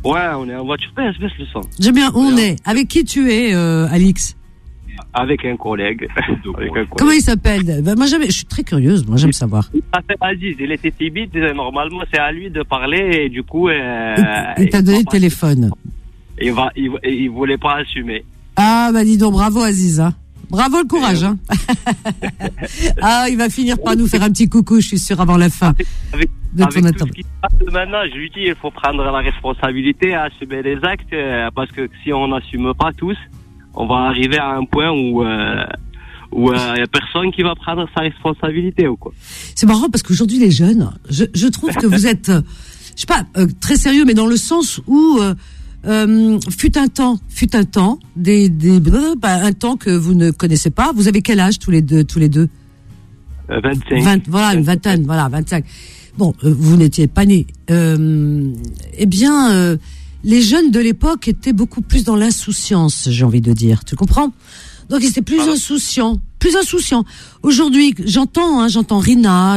Ouais, on est en voiture. Baisse le son. J'aime bien, on est. Avec qui tu es, Alix? Avec un collègue. Comment il s'appelle? Moi, je suis très curieuse, moi, j'aime savoir. Il s'appelle Aziz, il était timide, normalement, c'est à lui de parler, et du coup... il t'a donné le téléphone. Il voulait pas assumer. Ah, bah dis donc, bravo Aziz, hein. Bravo le courage, hein. Ah, il va finir par nous faire un petit coucou, je suis sûr, avant la fin de ton tout ce qui se passe maintenant, je lui dis, il faut prendre la responsabilité, assumer les actes, parce que si on n'assume pas tous, on va arriver à un point où il y a personne qui va prendre sa responsabilité ou quoi. C'est marrant parce qu'aujourd'hui les jeunes, je trouve que vous êtes, je sais pas, très sérieux, mais dans le sens où fut un temps, un temps que vous ne connaissez pas. Vous avez quel âge tous les deux? 25. Voilà, une vingtaine, voilà, 25. Bon, vous n'étiez pas nés. Eh bien, les jeunes de l'époque étaient beaucoup plus dans l'insouciance, j'ai envie de dire. Tu comprends? Donc, ils étaient plus insouciants. Aujourd'hui, j'entends Rina,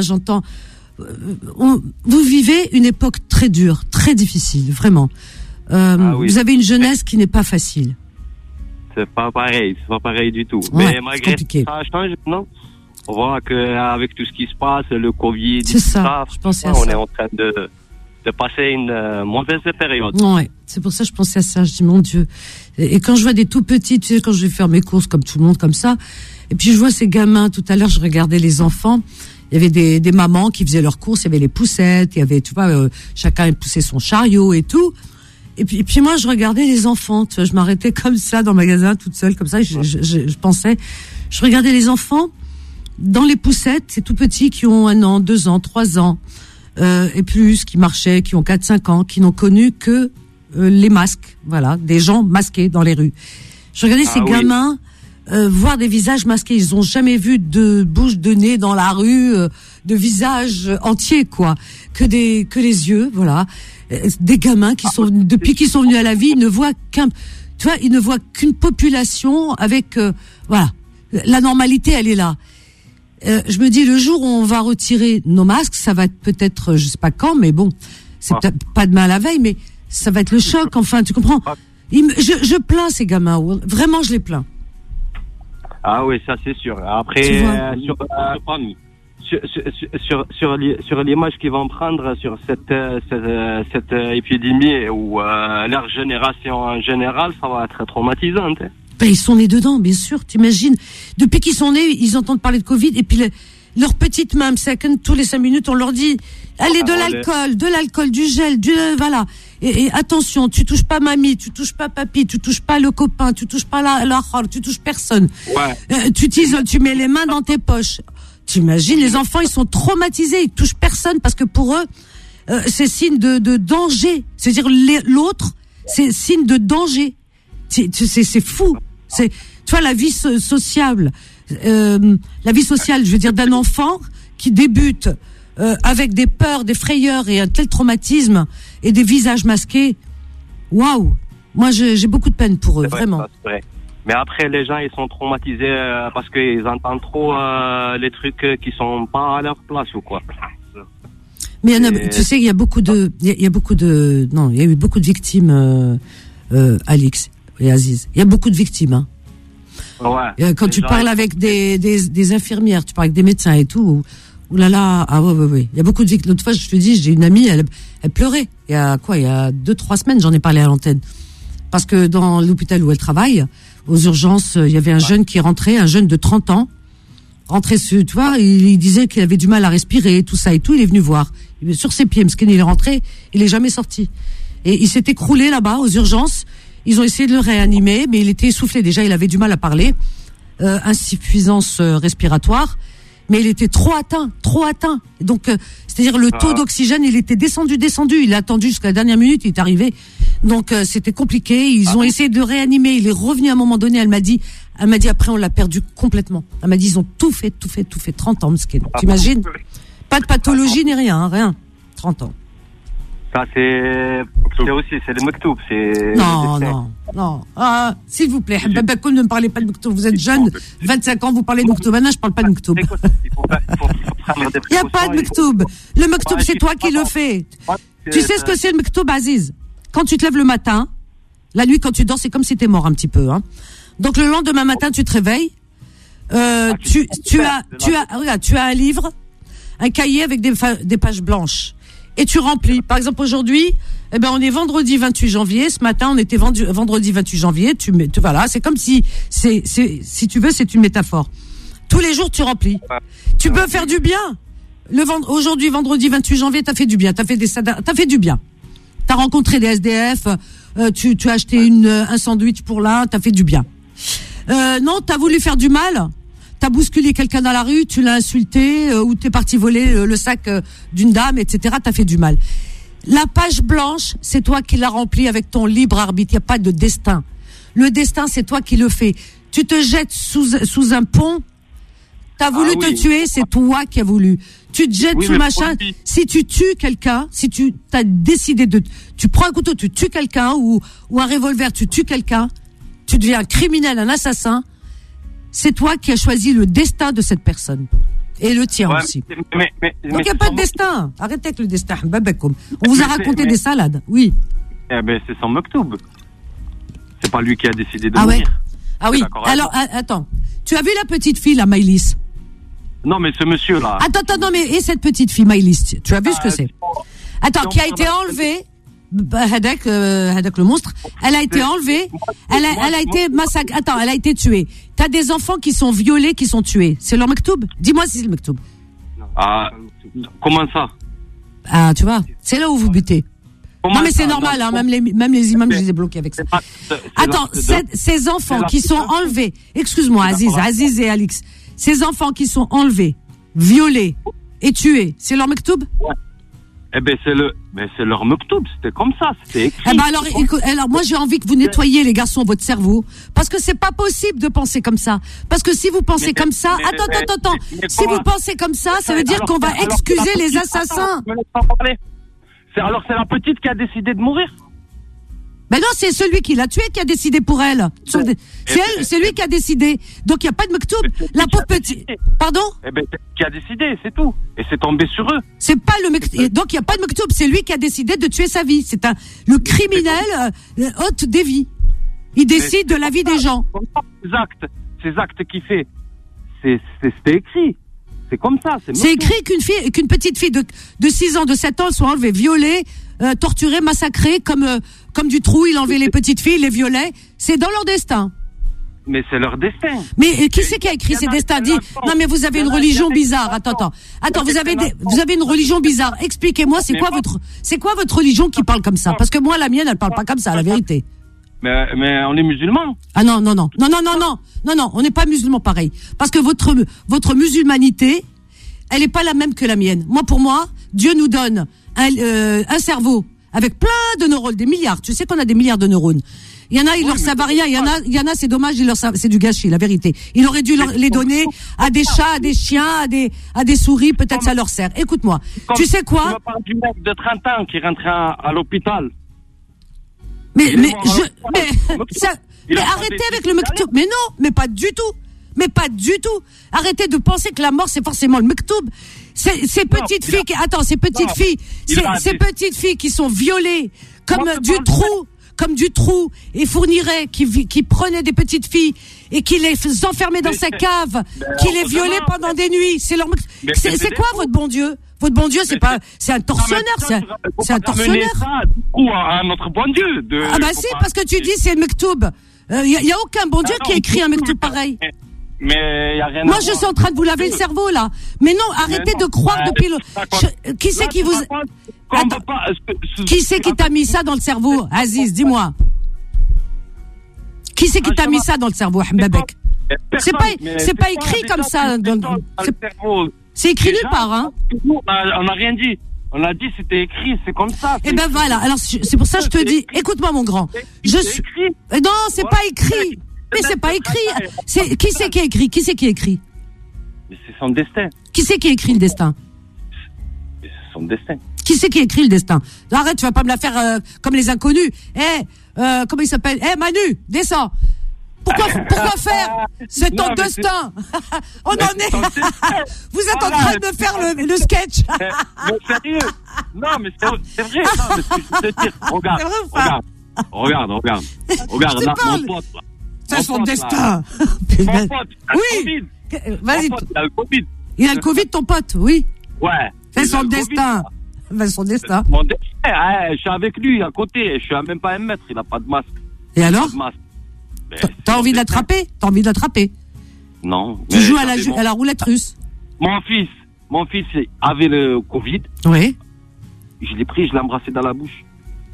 vous vivez une époque très dure, très difficile, vraiment. Oui. Vous avez une jeunesse qui n'est pas facile. C'est pas pareil du tout. Ouais, mais malgré ça change, non? On voit qu'avec tout ce qui se passe, le Covid, c'est ça, je pensais à ça. On est en train de passer une mauvaise période. Ouais, c'est pour ça que je pensais à ça. Je dis, mon Dieu. Et quand je vois des tout petits, tu sais, quand je vais faire mes courses comme tout le monde, comme ça, et puis je vois ces gamins, tout à l'heure, je regardais les enfants, il y avait des mamans qui faisaient leurs courses, il y avait les poussettes, il y avait, tu vois, chacun poussait son chariot et tout. Et puis moi, je regardais les enfants, tu vois, je m'arrêtais comme ça dans le magasin, toute seule, comme ça, je pensais, je regardais les enfants dans les poussettes, ces tout petits qui ont 1 an, 2 ans, 3 ans, et plus, qui marchaient, qui ont 4, 5 ans, qui n'ont connu que les masques, voilà, des gens masqués dans les rues. Je regardais ces gamins voir des visages masqués, ils ont jamais vu de bouche de nez dans la rue, de visage entier, quoi, que les yeux, voilà. Des gamins qui sont, depuis qu'ils sont venus à la vie, ils ne voient qu'une population avec, voilà, la normalité, elle est là. Je me dis, le jour où on va retirer nos masques, ça va être peut-être, je sais pas quand, mais bon, c'est peut-être pas demain à la veille, mais ça va être le choc, enfin, tu comprends? Je plains ces gamins, vraiment, je les plains. Ah oui, ça c'est sûr. Après, sur l'image qu'ils vont prendre sur cette épidémie ou leur génération en général, ça va être traumatisant. Ben, ils sont nés dedans, bien sûr. T'imagines, depuis qu'ils sont nés, ils entendent parler de Covid et puis leur petite main, tous les 5 minutes, on leur dit allez, de l'alcool, du gel, voilà. Et attention, tu touches pas mamie, tu touches pas papy, tu touches pas le copain, tu touches pas la tu touches personne. Ouais. Tu t'isoles, tu mets les mains dans tes poches. T'imagines, les enfants, ils sont traumatisés, ils touchent personne parce que pour eux, c'est signe de danger. C'est-à-dire l'autre, c'est signe de danger. C'est fou. Tu vois, la vie sociale, je veux dire, d'un enfant qui débute avec des peurs, des frayeurs et un tel traumatisme et des visages masqués. Waouh. Moi, j'ai beaucoup de peine pour eux, vraiment. C'est vrai. Mais après, les gens, ils sont traumatisés parce qu'ils entendent trop les trucs qui sont pas à leur place ou quoi. Mais tu sais, il y a eu beaucoup de victimes, Alix et Aziz. Il y a beaucoup de victimes, hein. Ouais. Quand tu parles avec des infirmières, tu parles avec des médecins et tout, oulala, ah ouais. Il y a beaucoup de victimes. L'autre fois, je te dis, j'ai une amie, elle pleurait. Il y a 2-3 semaines, j'en ai parlé à l'antenne. Parce que dans l'hôpital où elle travaille, aux urgences, il y avait un jeune qui rentrait, un jeune de 30 ans, rentré tu vois, il disait qu'il avait du mal à respirer, tout ça et tout, il est venu voir. Sur ses pieds, il est rentré, il est jamais sorti. Et il s'est écroulé là-bas, aux urgences. Ils ont essayé de le réanimer, mais il était essoufflé. Déjà, il avait du mal à parler. Insuffisance respiratoire. Mais il était trop atteint. Donc, c'est-à-dire le taux d'oxygène, il était descendu. Il a attendu jusqu'à la dernière minute, il est arrivé. Donc, c'était compliqué. Ils ont essayé de le réanimer. Il est revenu à un moment donné. Elle m'a dit après, on l'a perdu complètement. Elle m'a dit, ils ont tout fait. 30 ans, t'imagines? Pas de pathologie ni rien, rien. 30 ans. Ça, c'est le Mektoub, c'est... Non. Ah, s'il vous plaît, Hababakoul, ne me parlez pas de Mektoub. Vous êtes jeune, 25 ans, vous parlez de Mektoub. Je parle pas de Mektoub. Il n'y a pas de Mektoub. Le Mektoub, c'est toi qui le fais. Tu sais ce que c'est le Mektoub, Aziz? quand tu te lèves le matin, la nuit quand tu dors, c'est comme si t'es mort un petit peu, hein. Donc le lendemain matin, tu te réveilles, tu as un livre, un cahier avec des pages blanches et tu remplis. Par exemple aujourd'hui, on est vendredi 28 janvier. Ce matin, on était vendredi 28 janvier. Voilà, c'est comme si si tu veux, c'est une métaphore. Tous les jours, tu remplis. Tu peux faire du bien. Aujourd'hui, vendredi 28 janvier, t'as fait du bien. T'as fait du bien. T'as rencontré des SDF. Tu as acheté un sandwich pour l'un. T'as fait du bien. Non, t'as voulu faire du mal. T'as bousculé quelqu'un dans la rue, tu l'as insulté, ou t'es parti voler le sac d'une dame, etc. T'as fait du mal. La page blanche, c'est toi qui l'as remplie avec ton libre arbitre. Il n'y a pas de destin. Le destin, c'est toi qui le fais. Tu te jettes sous un pont. T'as voulu te tuer, c'est toi qui as voulu. Tu te jettes sous machin. Si tu tues quelqu'un, si tu t'as décidé tu prends un couteau, tu tues quelqu'un, ou un revolver, tu tues quelqu'un, tu deviens un criminel, un assassin. C'est toi qui as choisi le destin de cette personne. Et le tien aussi. Donc il n'y a pas de destin. Arrêtez avec le destin. On vous a raconté des salades. Oui. C'est son maktoub. C'est pas lui qui a décidé de mourir. Ah oui. Alors, attends. Tu as vu la petite fille, là, Maïlis? Non, mais ce monsieur-là. Attends, non, mais et cette petite fille, Maïlis? Tu as vu ce que c'est? Attends, qui a été enlevée. Hadak le monstre, elle a été enlevée, elle a été massacrée. Attends, elle a été tuée. T'as des enfants qui sont violés, qui sont tués. C'est leur maktoub? Dis-moi si c'est le maktoub. Comment ça? Ah, tu vois, c'est là où vous butez. Non, mais c'est normal, hein, même les imams, je les ai bloqués avec ça. Attends, ces enfants qui sont enlevés, excuse-moi, Aziz et Alix, ces enfants qui sont enlevés, violés et tués, c'est leur maktoub? C'est leur maktoub, c'était comme ça, c'était écrit. Alors moi j'ai envie que vous nettoyiez, les garçons, votre cerveau, parce que c'est pas possible de penser comme ça. Parce que si vous pensez comme ça, attends, si vous pensez comme ça, ça veut dire qu'on va excuser les assassins. Alors c'est la petite qui a décidé de mourir. Mais non, c'est celui qui l'a tué qui a décidé pour elle. C'est lui qui a décidé. Donc il y a pas de maktoub. La pauvre petite. Pardon? Qui a décidé, c'est tout. Et c'est tombé sur eux. C'est pas le maktoub. Donc il y a pas de maktoub. C'est lui qui a décidé de tuer sa vie. C'est le criminel hôte des vies. Il décide de la vie des gens. Ces actes qu'il fait, c'était écrit. C'est comme ça. C'est écrit qu'une petite fille de 6 ans, de 7 ans, soit enlevée, violée, torturée, massacrée, comme du trou. Il enlevait les petites filles, les violait. C'est dans leur destin. Mais c'est leur destin. Mais qui c'est qui a écrit ces destins? Dit, non mais vous avez une religion bizarre. Attends, vous avez une religion bizarre. Expliquez-moi, c'est quoi votre religion qui parle comme ça? Parce que moi, la mienne, elle parle pas comme ça, la vérité. Mais on est musulmans. Ah non, on n'est pas musulmans pareil. Parce que votre musulmanité, elle est pas la même que la mienne. Pour moi, Dieu nous donne un cerveau avec plein de neurones, des milliards. Tu sais qu'on a des milliards de neurones. Il y en a, ils leur servent à rien. Il y en a, c'est dommage, c'est du gâchis, la vérité. Il aurait dû les donner à des chats, à des chiens, à des souris. Peut-être ça leur sert. Écoute-moi. Tu sais quoi? Tu me parles du mec de 30 ans qui rentre à l'hôpital. Mais arrêtez avec le maktoub. Mais non, mais pas du tout. Arrêtez de penser que la mort c'est forcément le maktoub. Ces petites filles qui sont violées comme du trou et fourniraient, qui prenaient des petites filles et qui les enfermaient dans sa cave, qui les violaient pendant des nuits. C'est quoi votre bon Dieu? Votre bon Dieu, c'est un tortionnaire, c'est un tortionnaire. À notre bon Dieu. Si, parce que tu dis c'est le maktoub. Y a aucun bon Dieu qui a écrit un maktoub pareil. Mais y a rien. Moi, je suis en train de vous laver le cerveau là. Mais non, arrêtez de croire depuis le. Qui c'est qui vous? Qui c'est qui t'a mis ça dans le cerveau, Aziz? Dis-moi. Qui c'est qui t'a mis ça dans le cerveau, Mbabek? C'est pas écrit comme ça. C'est écrit nulle part, hein. On n'a rien dit. On a dit c'était écrit, c'est comme ça. Voilà. Alors c'est pour ça que je te dis, écoute-moi mon grand. Non, c'est pas écrit. Mais c'est pas écrit. Qui c'est qui a écrit? Qui c'est qui a écrit? Mais c'est son destin. Qui c'est qui a écrit le destin? C'est son destin. Qui c'est qui a écrit le destin? Arrête, tu vas pas me la faire comme les inconnus. Comment il s'appelle? Manu, descends. Pourquoi faire? C'est ton destin. On en est. Vous êtes en train de faire le sketch. Mais sérieux? Non, mais c'est vrai. Non, mais ce que je veux te dire, regarde, là, mon pote, là. C'est son destin. Mon pote, oui. Vas-y. Il a le Covid. Il a le Covid, ton pote, oui. Ouais. C'est son destin. Ben, son destin. Mon destin, je suis avec lui, à côté. Je suis à même pas 1 mètre, il a pas de masque. Et alors? T'as envie de l'attraper? Non. Tu joues à la roulette russe? Mon fils avait le Covid. Oui. Je l'ai pris, je l'ai embrassé dans la bouche.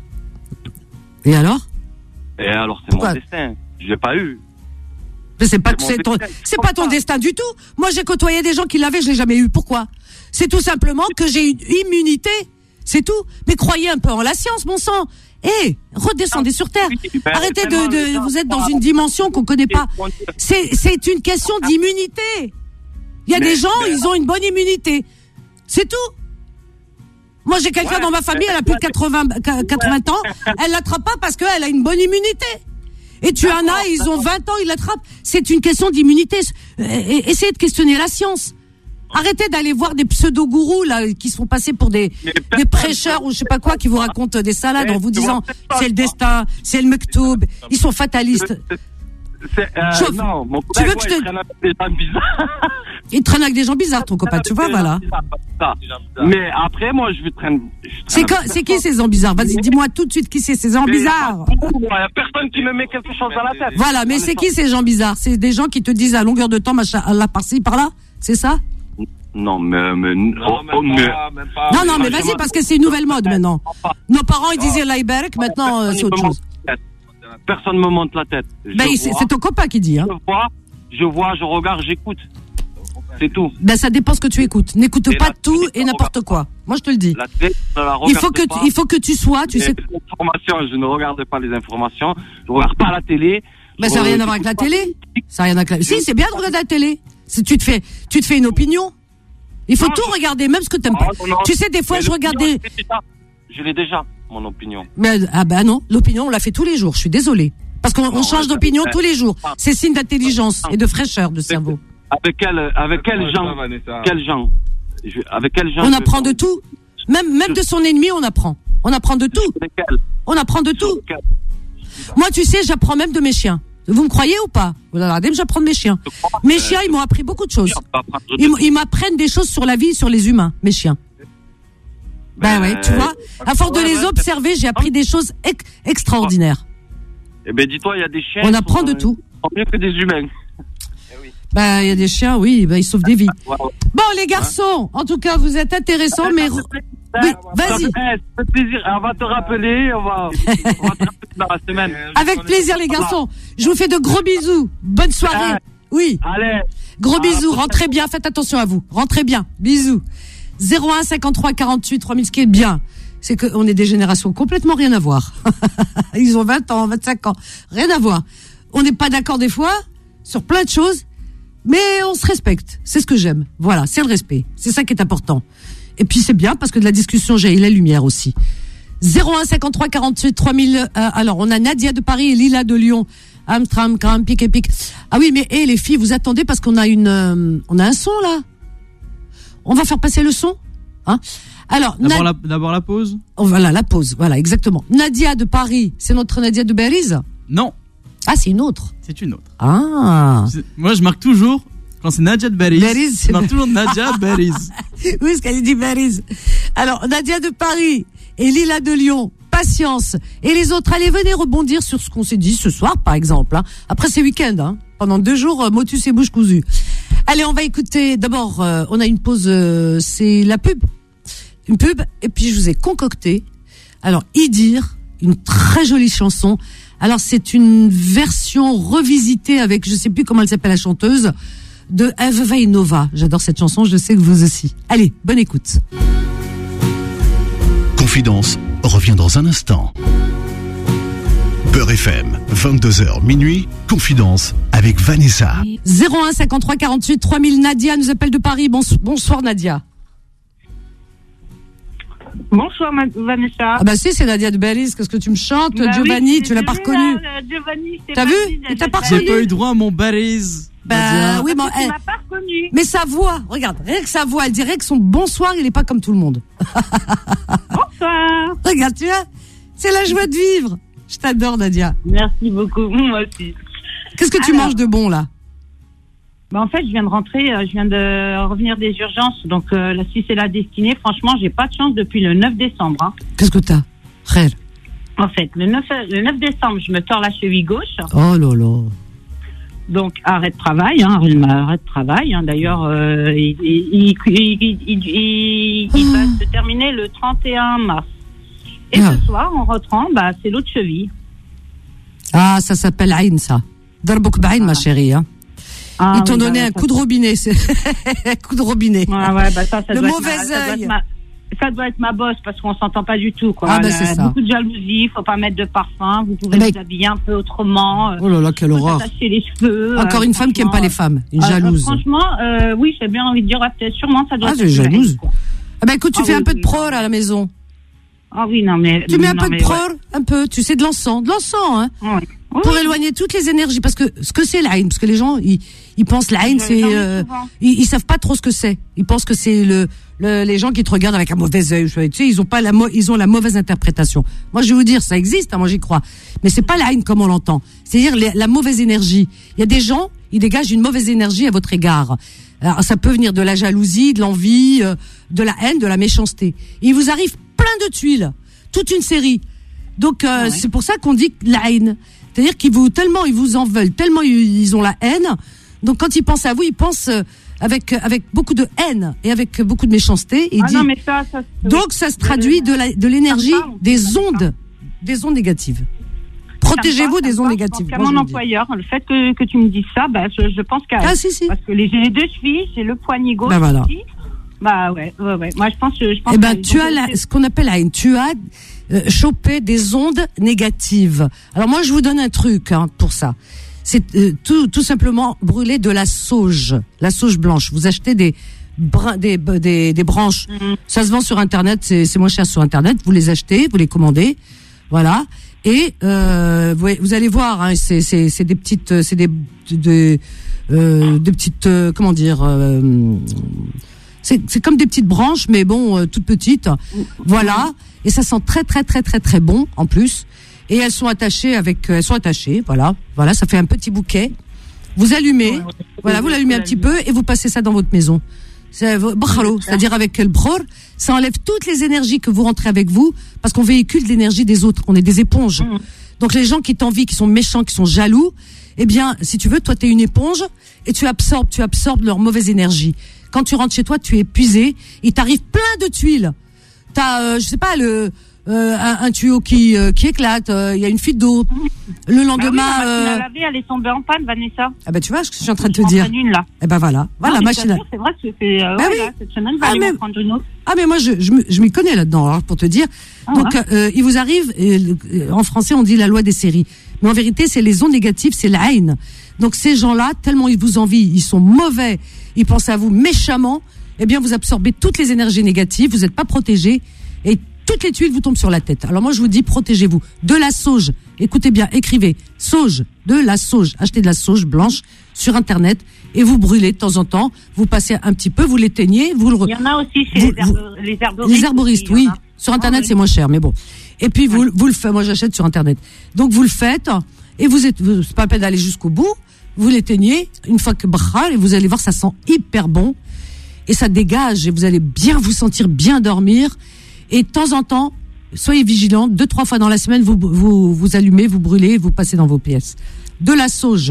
Et alors? Et alors, c'est mon destin. Je l'ai pas eu. Mais c'est pas ton destin du tout. Moi, j'ai côtoyé des gens qui l'avaient, je l'ai jamais eu. Pourquoi? C'est tout simplement que j'ai une immunité. C'est tout. Mais croyez un peu en la science, bon sang. Redescendez sur terre. Arrêtez vous êtes dans une dimension qu'on connaît pas. C'est une question d'immunité. Il y a des gens, ils ont une bonne immunité. C'est tout. Moi, j'ai quelqu'un dans ma famille, elle a plus de 80 ans. Elle l'attrape pas parce qu'elle a une bonne immunité. Et tu en as, ils ont 20 ans, ils l'attrapent. C'est une question d'immunité. Essayez de questionner la science. Arrêtez d'aller voir des pseudo-gourous là qui se font passer pour des prêcheurs ou je sais pas quoi qui vous racontent des salades en vous disant c'est le destin, c'est le mektoub. Ils sont fatalistes. Non, mon copain, il traîne avec des gens bizarres. Il traîne avec des gens bizarres, ton copain, tu vois, voilà. Mais après, moi, je vais traîner. C'est qui ces gens bizarres? Vas-y, dis-moi tout de suite qui c'est ces gens bizarres. Il n'y a personne qui me met quelque chose dans la tête. Voilà, mais c'est qui ces gens bizarres? C'est des gens qui te disent à longueur de temps, machin, Allah par-ci, par-là? C'est ça? Non, mais mais vas-y, parce que c'est une nouvelle mode maintenant. Nos parents, ils disaient l'Aïberk, maintenant, c'est autre chose. Personne me monte la tête. C'est ton copain qui dit, hein. Je vois, je regarde, j'écoute. C'est tout. Ben, ça dépend ce que tu écoutes. N'écoute pas tout et n'importe quoi. Moi, je te le dis. Il faut que tu sois, tu sais. Je ne regarde pas les informations. Je regarde pas la télé. Ben, ça n'a rien à voir avec la télé. Si, c'est bien de regarder la télé. Si tu te fais une opinion. Il faut tout regarder, même ce que t'aimes pas. Tu sais, des fois, je regardais. Je l'ai déjà, mon opinion. Mais, non. L'opinion, on la fait tous les jours. Je suis désolée. Parce qu'on change d'opinion tous les jours. C'est signe d'intelligence et de fraîcheur de cerveau. Avec quel gens on apprend de tout. Même de son ennemi, on apprend. On apprend de tout. On apprend de tout. Moi, tu sais, j'apprends même de mes chiens. Vous me croyez ou pas? Vous regardez, j'apprends de mes chiens. Mes chiens, ils m'ont appris beaucoup de choses. Ils m'apprennent des choses sur la vie, sur les humains, mes chiens. Ben ouais, tu vois, à force de les observer, j'ai appris des choses extraordinaires. Eh ben, dis-toi, il y a des chiens. On apprend de tout. Mieux que des humains. Ben, il y a des chiens, oui, ils sauvent des vies. Bon, les garçons, en tout cas, vous êtes intéressants, mais oui, vas-y. Ça fait plaisir. On va te rappeler, on va te rappeler dans la semaine. Avec plaisir, les garçons. Je vous fais de gros bisous. Bonne soirée. Oui. Allez. Gros bisous. Rentrez bien. Faites attention à vous. Rentrez bien. Bisous. 01 53 48 3000. Ce qui est bien, c'est qu'on est des générations complètement rien à voir. Ils ont 20 ans, 25 ans. Rien à voir. On n'est pas d'accord des fois sur plein de choses, mais on se respecte. C'est ce que j'aime. Voilà. C'est le respect. C'est ça qui est important. Et puis c'est bien parce que de la discussion, j'ai la lumière aussi. 01 53 48 3000. Alors on a Nadia de Paris et Lila de Lyon. Amstram, Kram, pic et pic. Ah oui, mais les filles, vous attendez parce qu'on a on a un son là. On va faire passer le son, hein. Alors d'abord la pause. Oh, voilà la pause. Voilà exactement. Nadia de Paris, c'est notre Nadia de Beriz? Non. Ah, c'est une autre. C'est une autre. Ah. Moi, je marque toujours. Quand c'est Nadia de Beriz, c'est toujours Nadia Beriz. Oui, ce qu'elle dit Beriz. Alors, Nadia de Paris et Lila de Lyon, patience. Et les autres, allez, venez rebondir sur ce qu'on s'est dit ce soir, par exemple. Hein. Après, c'est week-end. Hein. Pendant 2 jours, motus et bouche cousue. Allez, on va écouter. D'abord, on a une pause. C'est la pub. Une pub. Et puis, je vous ai concocté. Alors, Idir, une très jolie chanson. Alors, c'est une version revisitée avec, je sais plus comment elle s'appelle la chanteuse, de Eve Vainova. J'adore cette chanson, je sais que vous aussi. Allez, bonne écoute. Confidence revient dans un instant. Beurre FM, 22h minuit, Confidence avec Vanessa. 01 53 48 3000, Nadia nous appelle de Paris. Bonsoir Nadia. Bonsoir, Vanessa. Ah bah si, c'est Nadia de Belize. Qu'est-ce que tu me chantes, Giovanni? Oui, tu l'as pas reconnu. Giovanni, t'as vu? T'as pas reconnu? J'ai pas eu droit à mon Belize. Bah oui, mais tu m'as pas reconnu. Mais sa voix, regarde, rien que sa voix, elle dirait que son bonsoir, il est pas comme tout le monde. Bonsoir. Regarde, tu vois, c'est la joie de vivre. Je t'adore, Nadia. Merci beaucoup, moi aussi. Qu'est-ce que tu manges de bon, là? Bah en fait, je viens de rentrer, je viens de revenir des urgences. Donc, là, si c'est la destinée, franchement, j'ai pas de chance depuis le 9 décembre. Hein. Qu'est-ce que t'as? Frère. En fait, le 9 décembre, je me tords la cheville gauche. Oh là là. Donc, arrêt de travail, hein, arrêt de travail. Hein. D'ailleurs, il va se terminer le 31 mars. Et ce soir, en rentrant, bah, c'est l'autre cheville. Ah, ça s'appelle Aïn, ça. Darbouk Ba'in, ma chérie, hein. Ils t'ont donné un coup de robinet, un coup de robinet. Ah ouais, bah ça le mauvais œil. Ça doit être ma bosse parce qu'on s'entend pas du tout, quoi. Ah bah c'est ça. Beaucoup de jalousie, faut pas mettre de parfum, vous pouvez vous habiller un peu autrement. Oh là là, quelle horreur. Attacher les cheveux. Encore une femme qui aime pas les femmes, une jalouse. Franchement, oui, j'ai bien envie de dire, peut-être sûrement ça doit être. Ah, jalouse. Ah bah écoute, tu fais un peu de pror à la maison. Ah oui, non mais. Tu mets un peu de pror, un peu, tu sais, de l'encens, hein. Oui. Pour éloigner toutes les énergies, parce que ce que c'est l'Aïn, parce que les gens ils pensent l'Aïn, c'est ils savent pas trop ce que c'est. Ils pensent que c'est les gens qui te regardent avec un mauvais œil. Tu sais, ils ont la mauvaise interprétation. Moi, je vais vous dire, ça existe, hein, moi j'y crois, mais c'est pas l'Aïn comme on l'entend. C'est-à-dire la mauvaise énergie. Il y a des gens, ils dégagent une mauvaise énergie à votre égard. Alors, ça peut venir de la jalousie, de l'envie, de la haine, de la méchanceté. Et il vous arrive plein de tuiles, toute une série. Donc c'est pour ça qu'on dit l'Aïn. C'est-à-dire qu'ils tellement ils vous en veulent, tellement ils ont la haine. Donc quand ils pensent à vous, ils pensent avec beaucoup de haine et avec beaucoup de méchanceté. Et non, mais ça donc ça se traduit de l'énergie, des ondes négatives. Protégez-vous des ondes négatives. À mon employeur, le fait que tu me dises ça, bah je pense qu'à elle. Si. Parce que j'ai les deux chevilles, j'ai le poignet gauche voilà. aussi. Bah ouais. Moi je pense. Eh ben tu as ce qu'on appelle la haine. Tu as choper des ondes négatives. Alors moi je vous donne un truc pour ça. C'est tout simplement brûler de la sauge blanche. Vous achetez des branches. Ça se vend sur internet, c'est moins cher sur internet. Vous les achetez, vous les commandez, voilà. Et vous allez voir, hein, c'est des petites, des petites, comment dire. C'est comme des petites branches, mais bon, toutes petites. Voilà. Et ça sent très, très, très, très, très bon, en plus. Et elles sont attachées, voilà. Voilà, ça fait un petit bouquet. Vous allumez, vous l'allumez un petit peu et vous passez ça dans votre maison. C'est-à-dire avec le bror, ça enlève toutes les énergies que vous rentrez avec vous, parce qu'on véhicule l'énergie des autres. On est des éponges. Donc les gens qui t'envient, qui sont méchants, qui sont jaloux, eh bien, si tu veux, toi, t'es une éponge et tu absorbes leur mauvaise énergie. Quand tu rentres chez toi, tu es épuisé, il t'arrive plein de tuiles. T'as, je sais pas, un tuyau qui éclate, il y a une fuite d'eau. Le lendemain, la machine à laver, elle est tombée en panne, Vanessa. Ah bah tu vois ce que je suis en train de te dire. Une, là. Eh ben voilà, la machine. C'est vrai que c'est cette semaine, va aller m'en prendre une autre. Ah mais moi je m'y connais là-dedans, alors, pour te dire. Donc il vous arrive, en français on dit la loi des séries, mais en vérité c'est les ondes négatives, c'est la haine. Donc ces gens-là, tellement ils vous envient, ils sont mauvais, ils pensent à vous méchamment, eh bien vous absorbez toutes les énergies négatives, vous n'êtes pas protégés et toutes les tuiles vous tombent sur la tête. Alors moi je vous dis, protégez-vous. De la sauge, écoutez bien, écrivez de la sauge, achetez de la sauge blanche sur internet et vous brûlez de temps en temps, vous passez un petit peu, vous l'éteignez, Il y en a aussi chez les herboristes. Les herboristes, oui. Sur internet c'est moins cher, mais bon. Et puis vous le faites, moi j'achète sur internet. Donc vous le faites et c'est pas la peine d'aller jusqu'au bout, vous l'éteignez, une fois que et vous allez voir ça sent hyper bon et ça dégage et vous allez bien vous sentir bien dormir. Et de temps en temps, soyez vigilants, 2-3 fois dans la semaine, vous allumez, vous brûlez, vous passez dans vos pièces. De la sauge.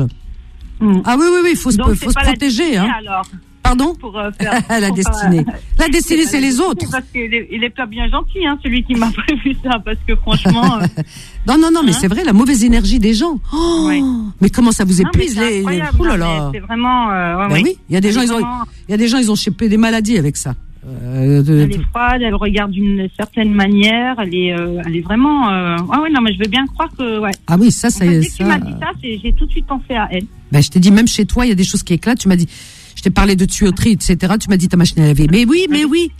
Ah oui, il faut se protéger. Hein. Alors. Pardon pour faire, la destinée. La destinée, c'est les autres. Parce qu'il est pas bien gentil, hein, celui qui m'a prévu ça, parce que franchement. Non, mais c'est vrai, la mauvaise énergie des gens. Oh, mais comment ça vous épuise les. Oh là là. C'est vraiment. Oui, il y a des gens, ils ont chopé des maladies avec ça. Elle est froide, elle regarde d'une certaine manière, elle est vraiment. Non, mais je veux bien croire que. Ouais. Ah oui, ça. Dès que tu m'as dit ça, j'ai tout de suite pensé à elle. Ben, je t'ai dit, même chez toi, il y a des choses qui éclatent. Tu m'as dit, je t'ai parlé de tuyauterie, etc. Tu m'as dit ta machine à laver. Mais oui.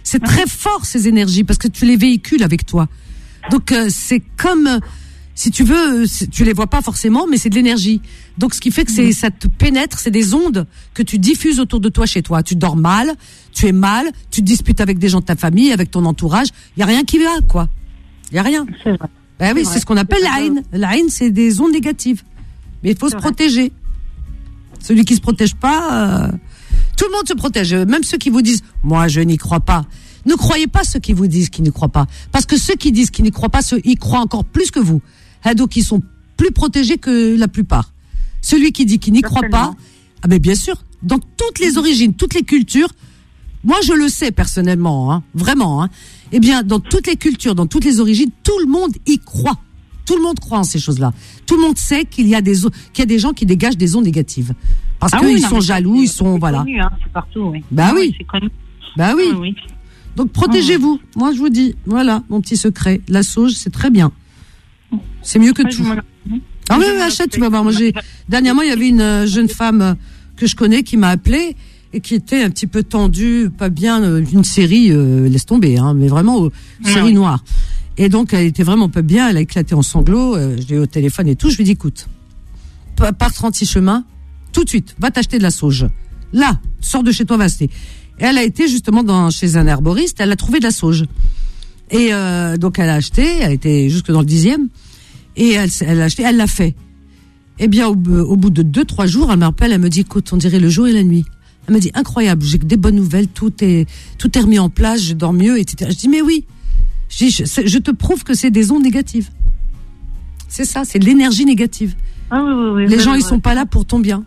c'est très fort ces énergies parce que tu les véhicules avec toi. Donc c'est comme si tu veux, tu les vois pas forcément, mais c'est de l'énergie. Donc ce qui fait que ça te pénètre, c'est des ondes que tu diffuses autour de toi chez toi. Tu dors mal, tu es mal, tu te disputes avec des gens de ta famille, avec ton entourage. Il y a rien qui va, quoi. Il y a rien. C'est vrai. Ben oui, c'est ce qu'on appelle la haine. La haine, c'est des ondes négatives. Mais il faut se protéger. Celui qui se protège pas, tout le monde se protège. Même ceux qui vous disent, moi, je n'y crois pas. Ne croyez pas ceux qui vous disent qu'ils n'y croient pas. Parce que ceux qui disent qu'ils n'y croient pas, ils croient encore plus que vous. Donc, ils sont plus protégés que la plupart. Celui qui dit qu'il n'y croit pas, ah ben bien sûr, dans toutes les origines, toutes les cultures, moi je le sais personnellement, hein, vraiment, hein, eh bien dans toutes les cultures, dans toutes les origines, tout le monde y croit. Tout le monde croit en ces choses-là. Tout le monde sait qu'il y a des gens qui dégagent des ondes négatives. Parce qu'ils sont jaloux, ils sont, voilà. Connu, hein, c'est partout, oui. Bah oui. C'est connu. Bah oui. Oui. Donc protégez-vous. Moi je vous dis, voilà mon petit secret. La sauge, c'est très bien. C'est mieux que tout. Ah oui, achète, tu vas voir. Moi, dernièrement, il y avait une jeune femme que je connais qui m'a appelée et qui était un petit peu tendue, pas bien, d'une série, laisse tomber, hein, mais vraiment, série noire. Et donc, elle était vraiment pas bien, elle a éclaté en sanglots, je l'ai eu au téléphone et tout, je lui ai dit, écoute, pars 36 chemins, tout de suite, va t'acheter de la sauge. Là, sors de chez toi, va acheter. Et elle a été justement chez un herboriste, elle a trouvé de la sauge. Et donc, elle a acheté, elle était jusque dans le 10e. Et elle a acheté, elle l'a fait. Eh bien, au bout de 2-3 jours, elle m'appelle, elle me dit, écoute, on dirait le jour et la nuit. Elle me dit, incroyable, j'ai des bonnes nouvelles, tout est remis en place, je dors mieux, etc. Je dis, mais oui. Je te prouve que c'est des ondes négatives. C'est ça, c'est de l'énergie négative. Ah oui. Les gens, ils sont pas là pour ton bien.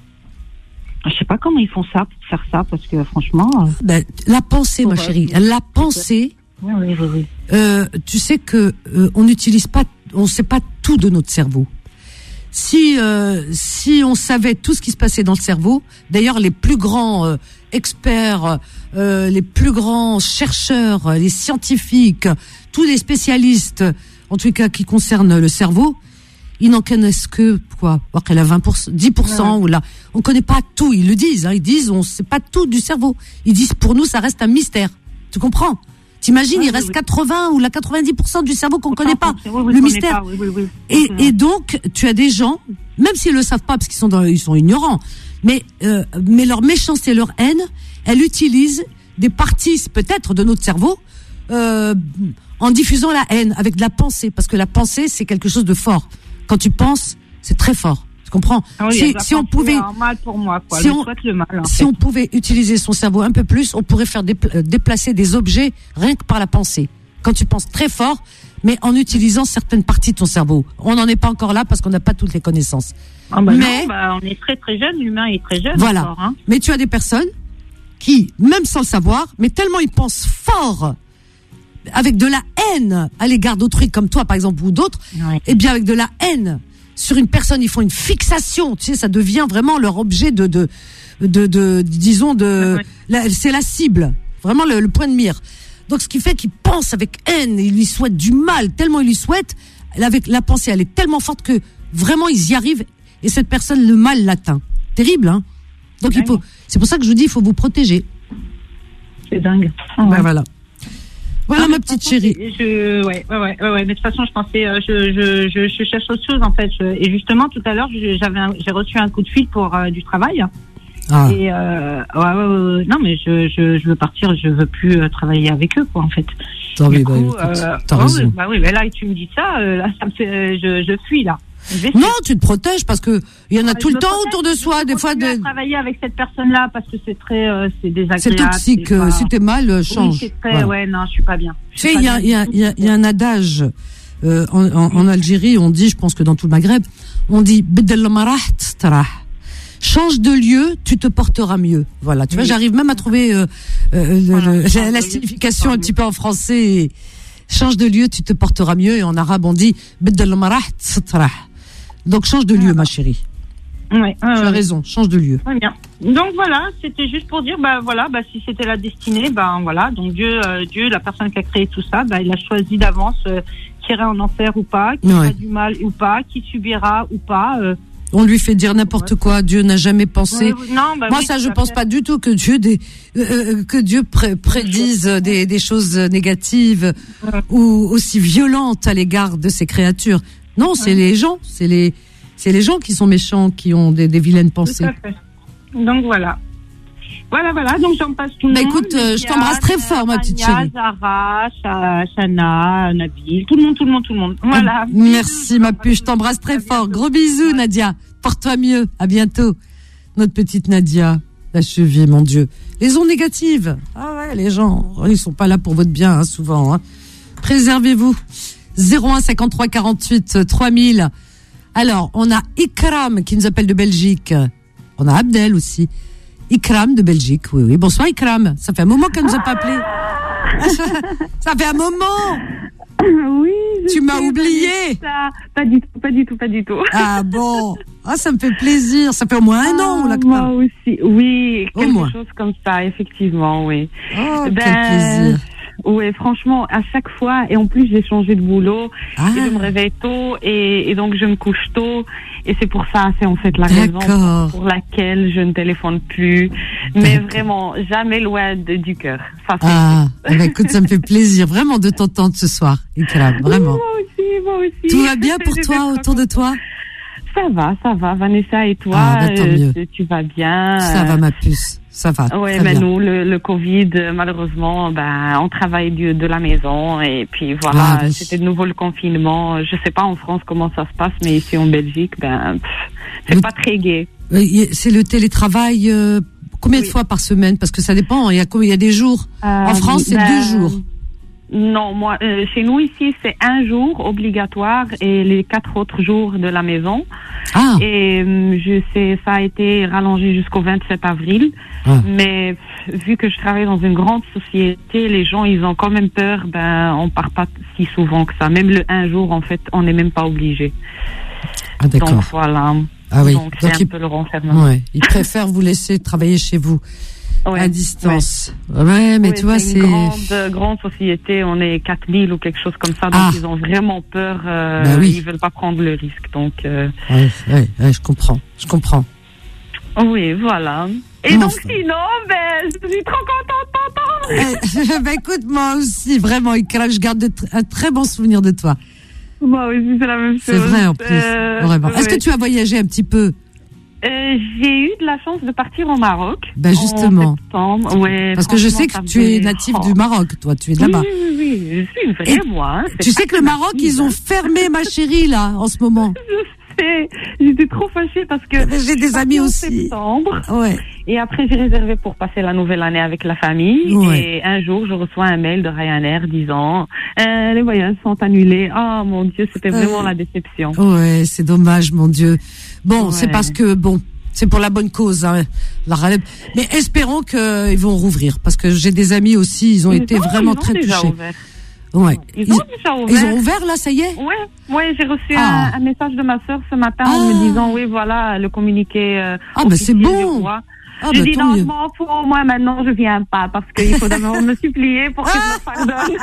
Je sais pas comment ils font ça, pour faire ça, parce que franchement... la pensée, ma chérie, la pensée... Oui. Tu sais que on n'utilise pas, on sait pas tout de notre cerveau. Si on savait tout ce qui se passait dans le cerveau, d'ailleurs les plus grands experts, les plus grands chercheurs, les scientifiques, tous les spécialistes, en tout cas qui concernent le cerveau, ils n'en connaissent que quoi, qu'elle a 20%, 10% ou là, on connaît pas tout. Ils le disent, hein, ils disent, on sait pas tout du cerveau. Ils disent pour nous ça reste un mystère. Tu comprends? T'imagines, il reste 80 ou la 90% du cerveau qu'on connaît pas, le mystère. Et donc, tu as des gens, même s'ils le savent pas parce qu'ils sont ignorants, mais leur méchanceté, leur haine, elle utilise des parties peut-être de notre cerveau en diffusant la haine avec de la pensée, parce que la pensée c'est quelque chose de fort. Quand tu penses, c'est très fort. Tu comprends? Si on pouvait, mal pour moi, quoi. Si on pouvait utiliser son cerveau un peu plus, on pourrait faire déplacer des objets rien que par la pensée. Quand tu penses très fort, mais en utilisant certaines parties de ton cerveau. On n'en est pas encore là parce qu'on n'a pas toutes les connaissances. Mais on est très très jeune, l'humain est très jeune. Voilà. Encore, hein. Mais tu as des personnes qui, même sans le savoir, mais tellement ils pensent fort, avec de la haine à l'égard d'autrui comme toi par exemple ou d'autres, et bien avec de la haine sur une personne, ils font une fixation, tu sais, ça devient vraiment leur objet c'est la cible, vraiment le point de mire. Donc ce qui fait qu'ils pensent avec haine, ils lui souhaitent du mal, tellement ils lui souhaitent, avec la pensée, elle est tellement forte que vraiment ils y arrivent et cette personne, le mal l'atteint. Terrible, hein? Donc c'est pour ça que je vous dis, il faut vous protéger. C'est dingue. Voilà ma petite chérie. Mais de toute façon, je pensais, je cherche autre chose en fait. Et justement, tout à l'heure, j'ai reçu un coup de fil pour du travail. Ah. Et non, mais je veux partir. Je veux plus travailler avec eux, quoi, en fait. T'as raison. Mais là, tu me dis ça, là, ça me fait, je fuis là. Non, tu te protèges parce que il y en a tout le temps autour de soi. Des fois, de travailler avec cette personne-là parce que c'est très, c'est désagréable. C'est toxique. Si t'es mal, change. Oui, c'est très, non, je suis pas bien. Tu sais, il y a un adage en Algérie. On dit, je pense que dans tout le Maghreb, on dit Bedel marah tarah. Change de lieu, tu te porteras mieux. Voilà. Tu vois, j'arrive même à trouver la signification un petit peu en français. Change de lieu, tu te porteras mieux. Et en arabe, on dit Bedel marah tarah. Donc change de lieu, ma chérie. Tu as raison, change de lieu. Très bien. Donc voilà, c'était juste pour dire, si c'était la destinée, donc Dieu, la personne qui a créé tout ça, il a choisi d'avance qui irait en enfer ou pas, qui fera du mal ou pas, qui subira ou pas. on lui fait dire n'importe quoi. Dieu n'a jamais pensé. Moi, ça, je pense pas du tout que Dieu prédise des choses négatives ou aussi violentes à l'égard de ses créatures. Non, c'est les gens, c'est les gens qui sont méchants, qui ont des vilaines pensées. Tout à fait. Donc voilà. Voilà, donc j'en passe tout le monde. Écoute, je t'embrasse très fort, ma petite chérie. Zara, Shana, Nabil, tout le monde. Voilà. Merci, ma puce, je t'embrasse très fort. Gros bisous, Nadia. Porte-toi mieux. À bientôt. Notre petite Nadia, la cheville, mon Dieu. Les ondes négatives. Ah ouais, les gens, ils sont pas là pour votre bien, souvent. Préservez-vous. 01 53 48 3000. Alors, on a Ikram qui nous appelle de Belgique. On a Abdel aussi. Ikram de Belgique, oui. Bonsoir Ikram. Ça fait un moment qu'elle nous a pas appelé. Ça fait un moment. Oui. Tu m'as oublié. Pas du tout. Ah bon. Ah, ça me fait plaisir. Ça fait au moins un an, là. Moi aussi. Oui, quelque chose comme ça, effectivement, oui. Oh, quel plaisir. Oui, franchement, à chaque fois, et en plus j'ai changé de boulot, et je me réveille tôt, et donc je me couche tôt, et c'est pour ça, c'est en fait la raison pour laquelle je ne téléphone plus, mais vraiment, jamais loin du cœur. Écoute, ça me fait plaisir vraiment de t'entendre ce soir, Ikram, vraiment. Moi aussi. Tout va bien pour toi, autour de toi? Ça va, Vanessa, et toi, tant mieux. Tu vas bien? Ça va, ma puce. Ça va. Oui, mais nous, le Covid, malheureusement, on travaille de la maison, et puis voilà, c'était de nouveau le confinement. Je sais pas en France comment ça se passe, mais ici en Belgique, c'est pas très gai. C'est le télétravail, combien de fois par semaine? Parce que ça dépend, il y a des jours. En France, c'est 2 jours. Non, moi, chez nous ici, c'est 1 jour obligatoire et les 4 autres jours de la maison. Et ça a été rallongé jusqu'au 27 avril. Mais vu que je travaille dans une grande société, les gens, ils ont quand même peur. On part pas si souvent que ça. Même le 1 jour, en fait, on n'est même pas obligé. Ah, d'accord. Donc voilà. Oui. Donc c'est un peu le renfermement. Ouais. Ils préfèrent vous laisser travailler chez vous. À distance. Ouais, mais tu vois, c'est une grande société, on est 4000 ou quelque chose comme ça, donc ils ont vraiment peur, ils veulent pas prendre le risque, donc je comprends. Oui, voilà. Et donc sinon, je suis trop contente d'entendre. Écoute, moi aussi, vraiment, je garde un très bon souvenir de toi. Moi aussi, c'est la même chose. C'est vrai, en plus. Vraiment. Est-ce que tu as voyagé un petit peu? J'ai eu de la chance de partir au Maroc. Justement. En septembre. Ouais, parce que je sais que tu es natif du Maroc, toi, tu es de là-bas. Oui, je suis une vraie, moi. Tu sais que le Maroc, ils ont fermé, ma chérie, là, en ce moment. Je sais. J'étais trop fâchée parce que j'ai des amis aussi. Septembre. Ouais. Et après, j'ai réservé pour passer la nouvelle année avec la famille. Ouais. Et un jour, je reçois un mail de Ryanair disant les voyages sont annulés. Oh mon Dieu, c'était vraiment la déception. Ouais, c'est dommage, mon Dieu. Bon, c'est parce que c'est pour la bonne cause, hein, mais espérons qu'ils vont rouvrir, parce que j'ai des amis aussi, ils ont été vraiment très touchés. Ouais. Ils ont déjà ouvert. Ils ont ouvert là, ça y est? Ouais, j'ai reçu un message de ma sœur ce matin en me disant voilà, le communiqué c'est bon. Je dis non, moi maintenant je viens pas parce qu'il faut d'abord me supplier pour que je me pardonne.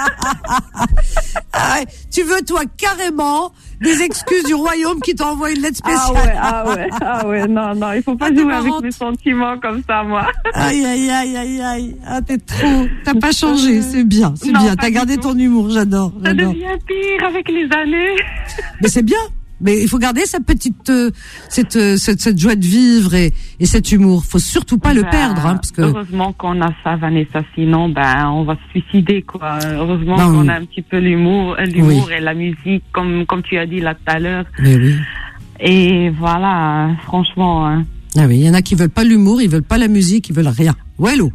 Tu veux toi carrément des excuses du royaume qui t'envoie une lettre spéciale. Ah ouais, non, il faut pas jouer avec mes sentiments comme ça, moi. Aïe. Ah, t'as pas changé, c'est bien, t'as gardé ton humour, j'adore. Ça devient pire avec les années. Mais c'est bien. Mais il faut garder sa petite cette joie de vivre et cet humour. Faut surtout pas le perdre, parce que heureusement qu'on a ça, Vanessa. Sinon, on va se suicider, quoi. Heureusement qu'on a un petit peu l'humour et la musique, comme tu as dit là tout à l'heure. Mais oui. Et voilà, franchement. Ah oui, il y en a qui veulent pas l'humour, ils veulent pas la musique, ils veulent rien. Wello.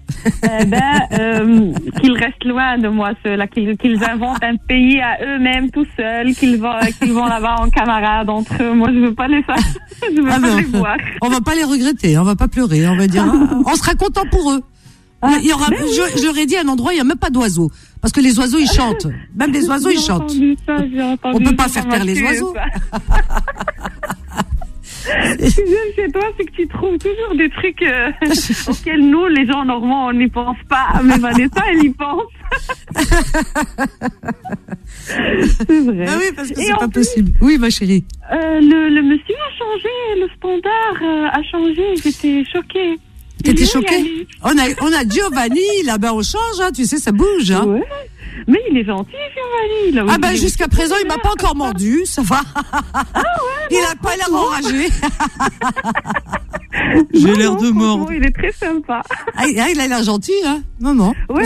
Qu'ils restent loin de moi, ceux-là, qu'ils inventent un pays à eux-mêmes tout seuls, qu'ils vont là-bas en camarade entre eux. Moi, je veux pas les voir. On va pas les regretter, on va pas pleurer, on va dire, on sera content pour eux. Il y aura, j'aurais dit à un endroit, il y a même pas d'oiseaux. Parce que les oiseaux, ils chantent. Même les oiseaux, ils chantent. On peut pas faire taire les oiseaux. Ce que j'aime chez toi, c'est que tu trouves toujours des trucs auxquels nous, les gens normaux, on n'y pense pas. Mais Vanessa, elle y pense. C'est vrai. Ah oui, parce que c'est pas possible. Oui, ma chérie. Le le monsieur a changé, le standard a changé, j'étais choquée. T'étais choquée? On a Giovanni, là-bas on change, hein, tu sais, ça bouge. Hein. Ouais. Mais il est gentil, Giovanni. Ah ben jusqu'à présent, il m'a pas encore mordu, ça va. Ah ouais, il a pas l'air enragé. J'ai l'air de mort. Il est très sympa. Ah, il a l'air gentil, hein. Non. Ouais,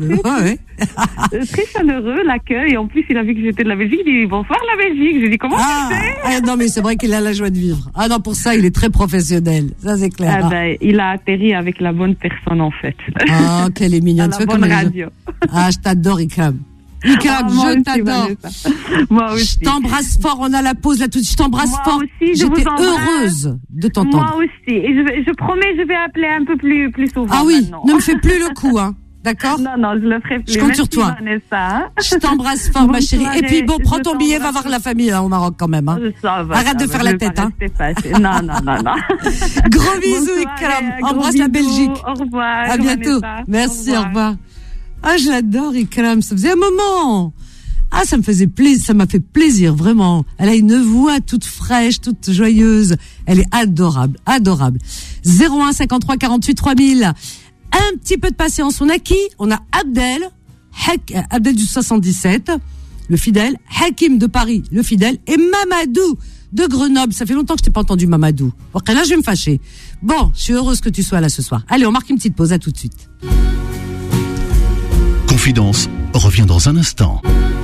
très chaleureux, l'accueil. Et en plus, il a vu que j'étais de la Belgique. Il dit bonsoir la Belgique. J'ai dit comment tu sais? Non, mais c'est vrai qu'il a la joie de vivre. Ah non, pour ça, il est très professionnel. Ça, c'est clair. Ah ben, il a atterri avec la bonne personne, en fait. Ah, qu'elle est mignonne. La bonne radio. Ah, je t'adore, Ikram. Ikram, je t'adore. Moi aussi. Je t'embrasse fort. On a la pause là tout de suite. Je t'embrasse fort. Moi aussi, j'étais heureuse de t'entendre. Moi aussi. Et je promets, je vais appeler un peu plus souvent. Ah oui, maintenant. ne me fais plus le coup, hein. D'accord? Non, je le ferai plus. Je compte sur toi. Vanessa, hein. Je t'embrasse fort, ma chérie. Et puis bon, prends ton billet, va voir la famille hein, au Maroc quand même. Hein. Arrête de faire la tête. Hein. Non. Gros bisous, Ikram. Embrasse la Belgique. Au revoir. À bientôt. Merci, au revoir. Ah, je l'adore, Ikram. Ça faisait un moment. Ah, ça me faisait plaisir, ça m'a fait plaisir, vraiment. Elle a une voix toute fraîche, toute joyeuse. Elle est adorable. 01 53 48 3000. Un petit peu de patience. On a qui? On a Abdel du 77, le fidèle, Hakim de Paris, le fidèle, et Mamadou de Grenoble. Ça fait longtemps que je t'ai pas entendu, Mamadou. Ok, là, je vais me fâcher. Bon, je suis heureuse que tu sois là ce soir. Allez, on marque une petite pause. À tout de suite. Confidence revient dans un instant.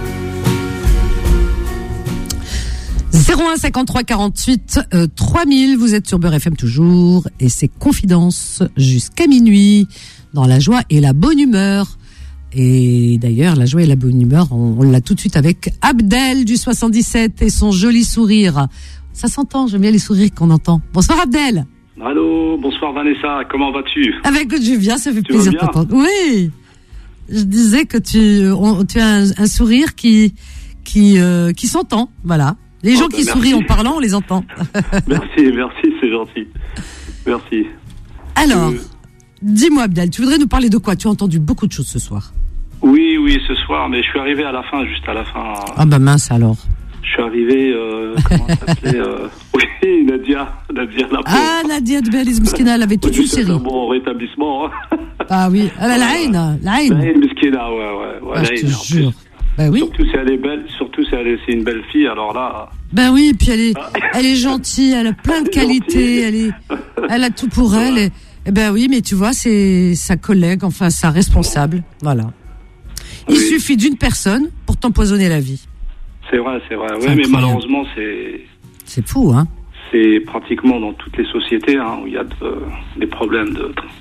01 53 48 3000, vous êtes sur Beurre FM toujours, et c'est Confidence jusqu'à minuit, dans la joie et la bonne humeur. Et d'ailleurs, la joie et la bonne humeur, on l'a tout de suite avec Abdel du 77 et son joli sourire. Ça s'entend, j'aime bien les sourires qu'on entend. Bonsoir Abdel. Allô, bonsoir Vanessa, comment vas-tu? Avec je viens, ça fait plaisir de t'entendre. Oui, je disais que tu as un sourire qui s'entend, voilà. Les gens qui sourient en parlant, on les entend. Merci, c'est gentil. Merci. Alors, dis-moi Abdel, tu voudrais nous parler de quoi? Tu as entendu beaucoup de choses ce soir. Oui, ce soir, mais je suis arrivé à la fin, juste à la fin. Ah bah mince alors. Je suis arrivé, comment ça s'appelait oui, Nadia la pauvre. Ah, Nadia de Belize Miskina, elle avait toute une série. Un bon rétablissement. Hein. Ah oui, elle a la haine. La haine Miskina, ouais. Ah, je te jure. Ben oui. Surtout si elle est belle, c'est une belle fille, alors là. Ben oui, puis elle est gentille, elle a plein de qualités, elle a tout pour elle. Et ben oui, mais tu vois, c'est sa collègue, enfin sa responsable, voilà. Il suffit d'une personne pour t'empoisonner la vie. C'est vrai. Oui, mais malheureusement, c'est fou, hein. C'est pratiquement dans toutes les sociétés hein, où il y a des problèmes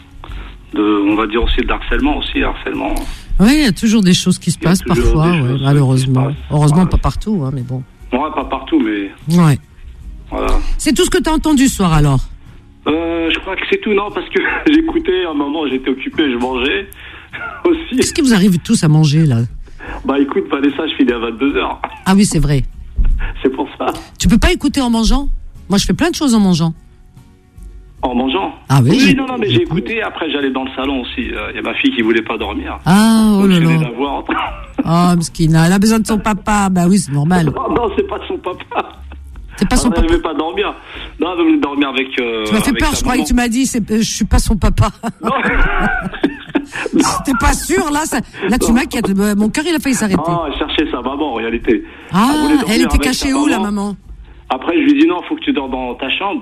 on va dire aussi de harcèlement. Oui, il y a toujours des choses qui se passent parfois, malheureusement. Heureusement, pas partout, hein, mais bon. Ouais, pas partout, mais... Ouais. Voilà. C'est tout ce que tu as entendu ce soir, alors? Je crois que c'est tout, non, parce que j'écoutais, à un moment, j'étais occupé, je mangeais aussi. Qu'est-ce qui vous arrive tous à manger, là? Bah, écoute, Vanessa, je finis à 22h. Ah oui, c'est vrai. C'est pour ça. Tu peux pas écouter en mangeant? Moi, je fais plein de choses en mangeant. En mangeant? Ah oui? Oui, non, mais j'ai écouté, après j'allais dans le salon aussi. Il y a ma fille qui voulait pas dormir. Ah, oh là là. Je venais la voir. Oh, Mskina, elle a besoin de son papa. Bah oui, c'est normal. Non, c'est pas de son papa. C'est pas son papa. Elle veut pas dormir. Non, elle veut dormir avec. Tu m'as fait peur, je croyais que tu m'as dit, je suis pas son papa. Non. T'es pas sûr, là, tu m'inquiètes. Mon cœur, il a failli s'arrêter. Ah, elle cherchait sa maman, en réalité. Ah, elle était cachée où, la maman? Après, je lui ai dit non, faut que tu dors dans ta chambre.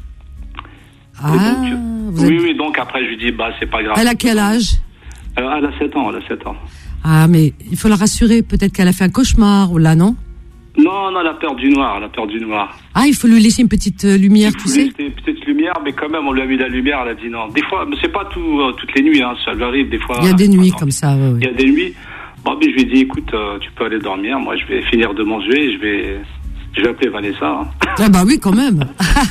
Ah, oui, donc après, je lui dis, bah, c'est pas grave. Elle a quel âge? Elle a 7 ans. Ah, mais il faut la rassurer, peut-être qu'elle a fait un cauchemar, ou là, non? Non, elle a peur du noir, Ah, il faut lui laisser une petite lumière, tu sais? Une petite lumière, mais quand même, on lui a mis la lumière, elle a dit non. Des fois, mais c'est pas toutes les nuits, hein, ça lui arrive, des fois. Il y a des nuits comme ça, ouais. Il y a des nuits. Bon, mais je lui ai dit, écoute, tu peux aller dormir, moi, je vais finir de manger, et je vais appeler Vanessa. Hein. Ah bah oui, quand même.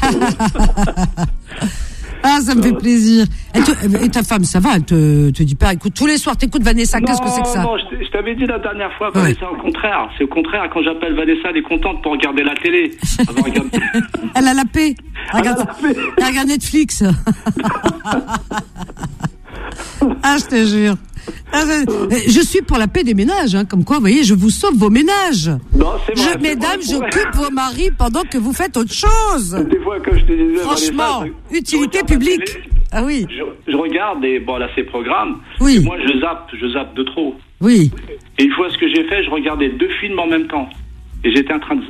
Ah, ça me fait plaisir. Et ta femme, ça va? Elle te dit pas, écoute, tous les soirs, t'écoutes Vanessa, qu'est-ce que c'est que ça? Non, je t'avais dit la dernière fois, Vanessa, au contraire. C'est au contraire, quand j'appelle Vanessa, elle est contente pour regarder la télé. Elle a la paix. Elle regarde Netflix. Ah, je te jure. Je suis pour la paix des ménages, hein, comme quoi, vous voyez, je vous sauve vos ménages. Non, c'est vrai. Mesdames, j'occupe vos maris pendant que vous faites autre chose. Des fois, comme je te disais, franchement, Vanessa, utilité publique. Ah oui. Je regarde et bon, là, ces programmes. Oui. Et moi, je zappe de trop. Oui. Et une fois, ce que j'ai fait, je regardais 2 films en même temps. Et j'étais en train de...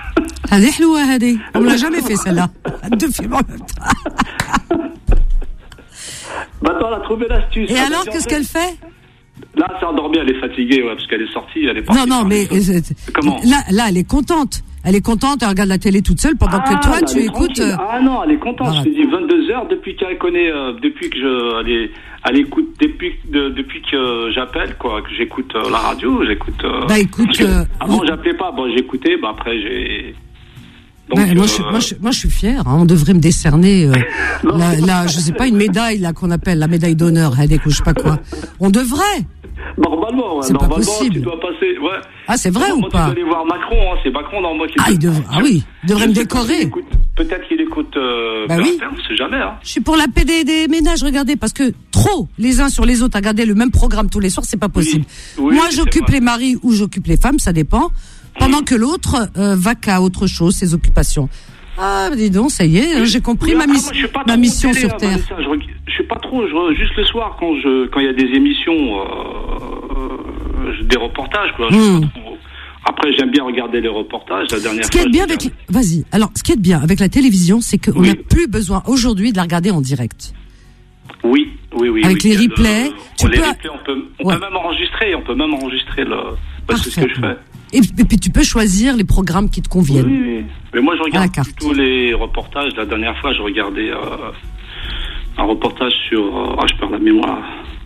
On l'a jamais fait, celle-là. 2 films en même temps. Maintenant, elle a trouvé l'astuce. Et alors, qu'est-ce qu'elle fait? Là, c'est endormie, elle est fatiguée, ouais, parce qu'elle est sortie, elle est partie. Non, mais comment? Là, elle est contente. Elle est contente, elle regarde la télé toute seule pendant que toi, tu écoutes. Ah non, elle est contente. Voilà. Je te dis 22h depuis qu'elle connaît, depuis que elle écoute, depuis que j'appelle, quoi, que j'écoute la radio, j'écoute. Écoute. Avant, j'appelais pas, bon, j'écoutais, après, j'ai. Donc, moi, je suis fière. Hein, on devrait me décerner, je sais pas, une médaille là qu'on appelle la médaille d'honneur, je sais pas quoi. On devrait. Normalement, ouais. C'est pas possible. Tu dois passer, ouais. Ah, c'est vrai ou pas? Tu dois aller voir Macron, hein. C'est Macron normalement qui. Il devrait me décorer. Peut-être qu'il écoute. Oui. On sait jamais. Hein. Je suis pour la paix des ménages. Regardez, parce que trop les uns sur les autres à regarder le même programme tous les soirs, c'est pas possible. Oui, moi, j'occupe les maris ou j'occupe les femmes, ça dépend. Pendant que l'autre va qu'à autre chose, ses occupations. Ah, dis donc, ça y est, j'ai compris ma mission télé, sur Terre. Je suis pas trop, juste le soir quand il y a des émissions, des reportages, quoi. Après, j'aime bien regarder les reportages. La dernière fois. Vas-y. Alors, ce qui est bien avec la télévision, c'est qu'on n'a plus besoin aujourd'hui de la regarder en direct. Oui. Avec les replays. On peut même enregistrer. C'est ce que je fais. Et puis tu peux choisir les programmes qui te conviennent. Oui. Mais moi je regarde plutôt les reportages. La dernière fois je regardais un reportage sur... je perds la mémoire.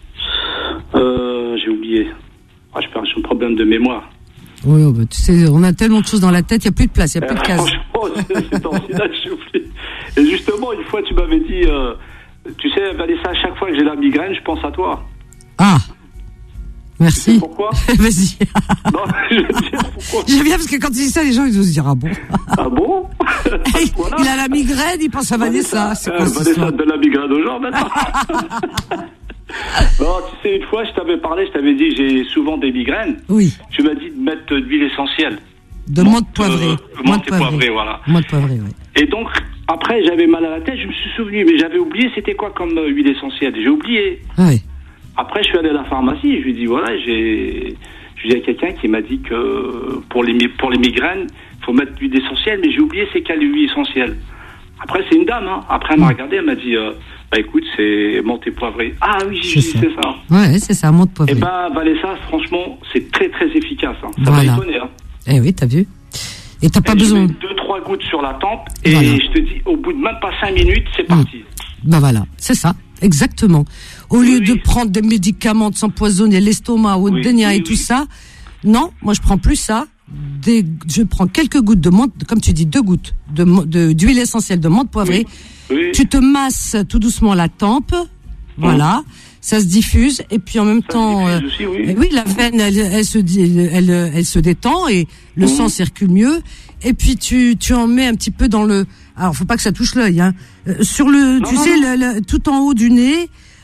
J'ai oublié. Je perds un problème de mémoire. Oui, tu sais, on a tellement de choses dans la tête, il n'y a plus de place, il n'y a plus de cases. Franchement, j'ai oublié. Et justement, une fois tu m'avais dit... tu sais, Vanessa, à chaque fois que j'ai la migraine, je pense à toi. Ah. Merci. Tu sais pourquoi? Vas-y. Non, je veux dire pourquoi. J'aime bien parce que quand tu dis ça, les gens ils vont se dire ah bon. Ah bon? Voilà. Il a la migraine, il pense à Vanessa. Vanessa de la migraine aux gens maintenant. Non, tu sais, une fois je t'avais dit j'ai souvent des migraines. Oui. Tu m'as dit de mettre de l'huile essentielle. De menthe poivrée. Menthe poivrée, voilà. Menthe poivrée, oui. Et donc après j'avais mal à la tête, je me suis souvenu, mais j'avais oublié c'était quoi comme huile essentielle. J'ai oublié. Oui. Après, je suis allé à la pharmacie et je lui ai dit, voilà, j'ai quelqu'un qui m'a dit que pour les migraines, il faut mettre de l'huile essentielle, mais j'ai oublié c'est quelle huile essentielle. Après, c'est une dame, hein. Après, elle m'a regardé, elle m'a dit, écoute, c'est menthe et poivrée. Ah oui, c'est ça. Ouais, c'est ça, menthe poivrée. Et Vanessa, franchement, c'est très très efficace. Hein. Ça voilà. m'a étonné. Hein. Eh oui, t'as vu. Et t'as pas besoin. Je mets 2-3 gouttes sur la tempe et je te dis, au bout de même pas 5 minutes, c'est parti. Voilà, c'est ça. Exactement. Au lieu de prendre des médicaments, de s'empoisonner l'estomac ou de dénia et tout ça, non, moi je prends plus ça. Je prends quelques gouttes de menthe, comme tu dis, 2 gouttes d'huile essentielle de menthe poivrée. Oui. Tu te masses tout doucement la tempe, voilà. Ça se diffuse et puis en même temps, la veine, elle se détend et le sang circule mieux. Et puis tu en mets un petit peu dans le. Alors faut pas que ça touche l'œil, hein. Sur le, tout en haut du nez,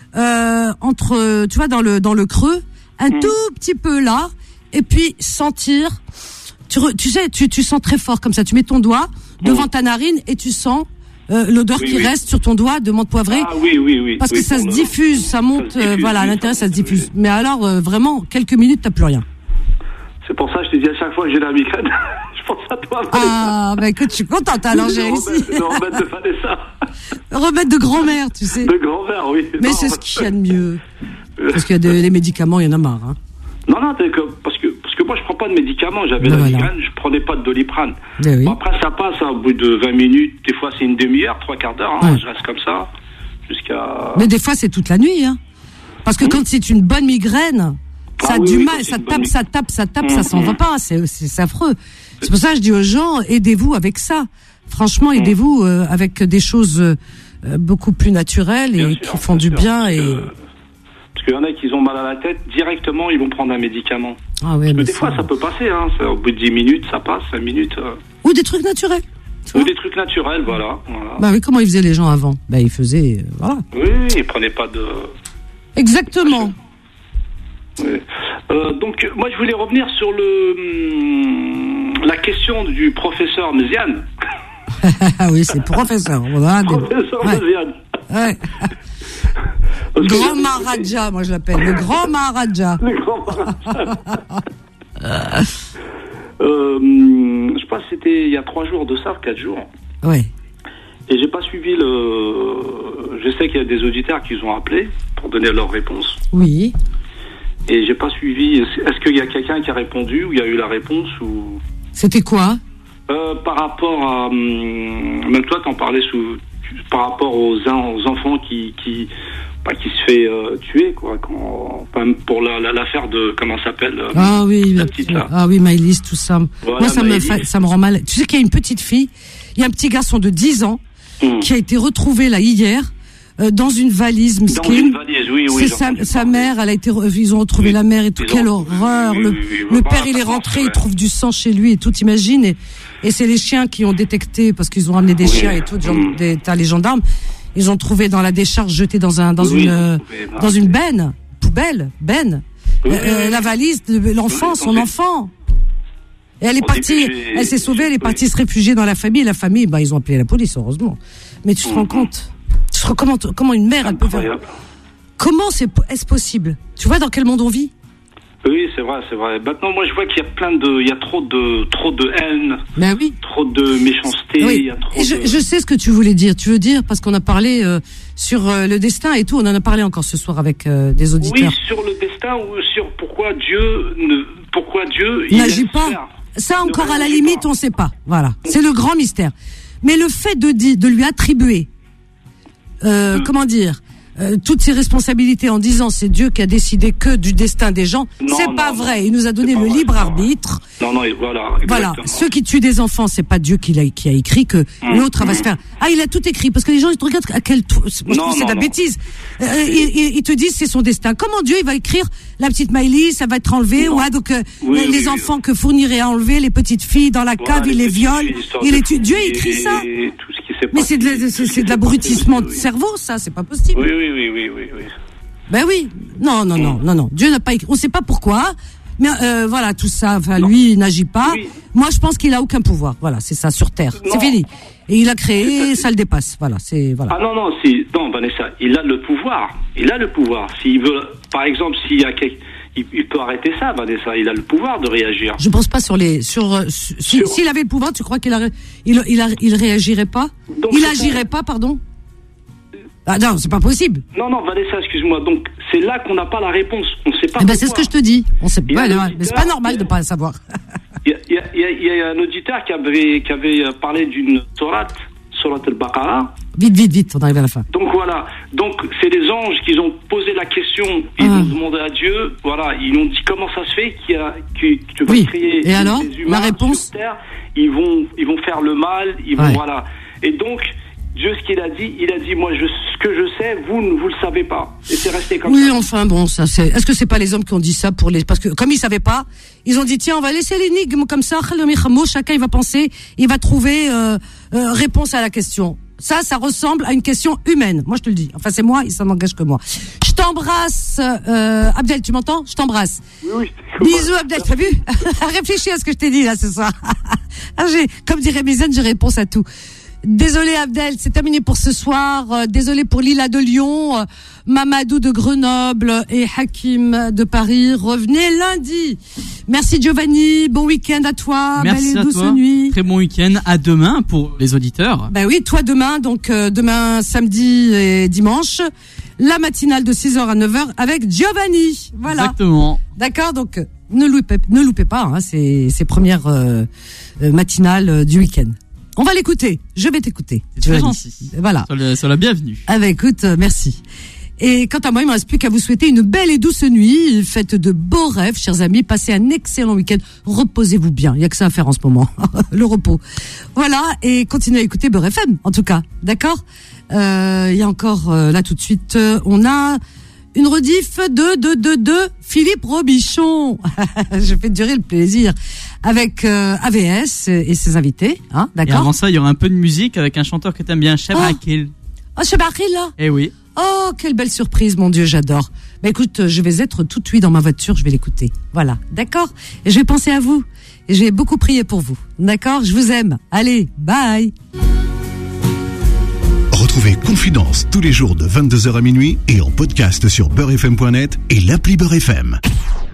entre, tu vois, dans le creux, un tout petit peu là, et puis sentir. Tu sais, tu sens très fort comme ça. Tu mets ton doigt devant ta narine et tu sens. L'odeur qui reste sur ton doigt de menthe poivrée. Ah oui. Parce que ça se diffuse, ça monte, à l'intérieur ça se diffuse. Mais alors, vraiment, quelques minutes, t'as plus rien. C'est pour ça que je te dis à chaque fois que j'ai la migraine, je pense à toi, Vanessa. Ah, écoute, je suis contente, alors j'ai réussi. Le remède de Vanessa. Le remède de grand-mère, tu sais. De grand-mère, oui. Mais c'est ce qu'il y a de mieux. Parce qu'il y a les médicaments, il y en a marre, hein. Non, parce que moi je prends pas de médicaments, j'avais la migraine, je prenais pas de Doliprane. Bon, après ça passe au bout de 20 minutes, des fois c'est une demi-heure, 3/4 d'heure, hein, je reste comme ça jusqu'à... Mais des fois c'est toute la nuit, hein. Parce que quand c'est une bonne migraine, ça a du mal, ça tape, ça s'en va pas, c'est affreux. C'est pour ça que je dis aux gens, aidez-vous avec ça. Franchement, aidez-vous avec des choses beaucoup plus naturelles et qui font du bien et... Parce qu'il y en a qui ont mal à la tête, directement, ils vont prendre un médicament. Ah oui, mais des fois, ça peut passer, hein. Au bout de 10 minutes, ça passe, 5 minutes. Ou des trucs naturels. Ou des trucs naturels, voilà. Bah oui, comment ils faisaient les gens avant? Bah ils faisaient, voilà. Oui, ils prenaient pas de... Exactement. Oui. Donc, moi, je voulais revenir sur la question du professeur Méziane. Ah oui, c'est professeur. Professeur Méziane. Ouais. Grand Maharaja, moi je l'appelle. Le grand Maharaja. Le grand Maharaja. Je pense que c'était il y a 3 jours de ça, 4 jours. Ouais. Et j'ai pas suivi Je sais qu'il y a des auditeurs qui ont appelé pour donner leur réponse. Oui. Et j'ai pas suivi. Est-ce qu'il y a quelqu'un qui a répondu ou il y a eu la réponse ou... C'était quoi? Par rapport à... Même toi, t'en parlais par rapport aux enfants qui se fait tuer, quoi. Pour l'affaire de... Comment ça s'appelle Ah oui, la petite, là. Ah oui, Maëlys, tout ça. Voilà, moi, ça me rend mal. Tu sais qu'il y a une petite fille, il y a un petit garçon de 10 ans qui a été retrouvé là hier dans une valise, Dans une valise, oui. C'est sa mère, elle a été, ils ont retrouvé la mère et tout. Quelle horreur! Le père, il est rentré, il trouve du sang chez lui et tout, t'imagines? Et c'est les chiens qui ont détecté, parce qu'ils ont ramené des chiens et tout, t'as les gendarmes. Ils ont trouvé dans la décharge, jeté dans une poubelle. La valise de l'enfant, son enfant. Et elle est partie, elle s'est sauvée, elle est partie se réfugier dans la famille. La famille, ils ont appelé la police, heureusement. Mais tu te rends compte? Comment une mère, elle peut faire? Comment est-ce possible? Tu vois dans quel monde on vit? Oui, c'est vrai. Maintenant, moi, je vois qu'il y a il y a trop de haine. Ben oui. Trop de méchanceté. Oui. Il y a trop je sais ce que tu voulais dire. Tu veux dire, parce qu'on a parlé sur le destin et tout, on en a parlé encore ce soir avec des auditeurs. Oui, sur le destin ou sur pourquoi Dieu n'agit pas. Ça encore à la limite, on sait pas. Voilà, c'est le grand mystère. Mais le fait de lui attribuer, comment dire, toutes ses responsabilités en disant c'est Dieu qui a décidé que du destin des gens, c'est pas vrai. Il nous a donné le libre arbitre. Non, voilà. Voilà, ceux qui tuent des enfants, c'est pas Dieu qui a écrit que l'autre va se faire. Ah, il a tout écrit parce que les gens ils te regardent à quel moi je trouve c'est de la bêtise. Ils te disent c'est son destin. Comment Dieu il va écrire la petite Maëlys, ça va être enlevé donc les enfants que fournirait à enlever, les petites filles dans la cave, il les viole, il les tue. Dieu écrit ça. Mais c'est de l'abrutissement de cerveau, ça, c'est pas possible. Oui. Ben oui. Non. Dieu n'a pas écrit. On sait pas pourquoi. Mais voilà, tout ça, lui, il n'agit pas. Oui. Moi, je pense qu'il a aucun pouvoir. Voilà, c'est ça, sur Terre. C'est fini. Et il a créé, ça le dépasse. Voilà, voilà. Ah non, Vanessa, il a le pouvoir. S'il veut, par exemple, s'il y a il peut arrêter ça, Vanessa. Il a le pouvoir de réagir. Je pense pas s'il avait le pouvoir, tu crois qu'il réagirait pas? Il agirait pas, pardon? Ah non, c'est pas possible. Non, Vanessa, excuse-moi. Donc, c'est là qu'on n'a pas la réponse. On sait pas. C'est ce que je te dis. On sait pas. Mais c'est pas normal de pas le savoir. Il y a un auditeur qui avait parlé d'une sourate al-Baqarah. Vite, on arrive à la fin. Donc voilà. Donc, c'est les anges qui ont posé la question. Ils ont demandé à Dieu. Voilà. Ils ont dit comment ça se fait que tu vas créer et alors, des humains la réponse sur Terre. Ils vont faire le mal. Voilà. Et donc, Dieu, ce qu'il a dit, moi, ce que je sais, vous le savez pas. Et c'est resté comme ça. Oui, enfin, bon, ça c'est. Est-ce que c'est pas les hommes qui ont dit ça parce que comme ils savaient pas, ils ont dit tiens, on va laisser l'énigme comme ça. Chacun il va penser, il va trouver réponse à la question. Ça ressemble à une question humaine. Moi, je te le dis. Enfin, c'est moi, et ça n'engage que moi. Je t'embrasse, Abdel. Tu m'entends? Je t'embrasse. Oui. Bisous, Abdel. T'as vu? Réfléchis à ce que je t'ai dit là ce soir. Comme dirait Méziane, j'ai réponse à tout. Désolé Abdel, c'est terminé pour ce soir. Désolé pour Lila de Lyon, Mamadou de Grenoble et Hakim de Paris. Revenez lundi. Merci Giovanni, bon week-end à toi. Merci belle et à douce toi. Nuit. Très bon week-end. À demain pour les auditeurs. Ben oui, toi demain, donc demain samedi et dimanche, la matinale de 6h à 9h avec Giovanni. Voilà. Exactement. D'accord, donc ne loupez pas ces premières matinales du week-end. On va l'écouter. Je vais t'écouter. C'est très gentil. Voilà. Sur la bienvenue. Ah ben écoute, merci. Et quant à moi, il me reste plus qu'à vous souhaiter une belle et douce nuit. Faites de beaux rêves, chers amis. Passez un excellent week-end. Reposez-vous bien. Il y a que ça à faire en ce moment. Le repos. Voilà. Et continuez à écouter Beurre FM, en tout cas. D'accord? Il y a encore, là tout de suite, on a une rediff de Philippe Robichon. Je fais durer le plaisir avec AVS et ses invités, hein, d'accord. Et avant ça, il y aura un peu de musique avec un chanteur que t'aimes bien, Cheb Akil. Oh, Cheb Akil, là. Eh oui. Oh, quelle belle surprise, mon Dieu, j'adore. Bah écoute, je vais être toute nuit dans ma voiture, je vais l'écouter. Voilà, d'accord? Et je vais penser à vous. Et j'ai beaucoup prié pour vous. D'accord? Je vous aime. Allez, bye. Retrouvez Confidence tous les jours de 22h à minuit et en podcast sur beurrefm.net et l'appli Beurre FM.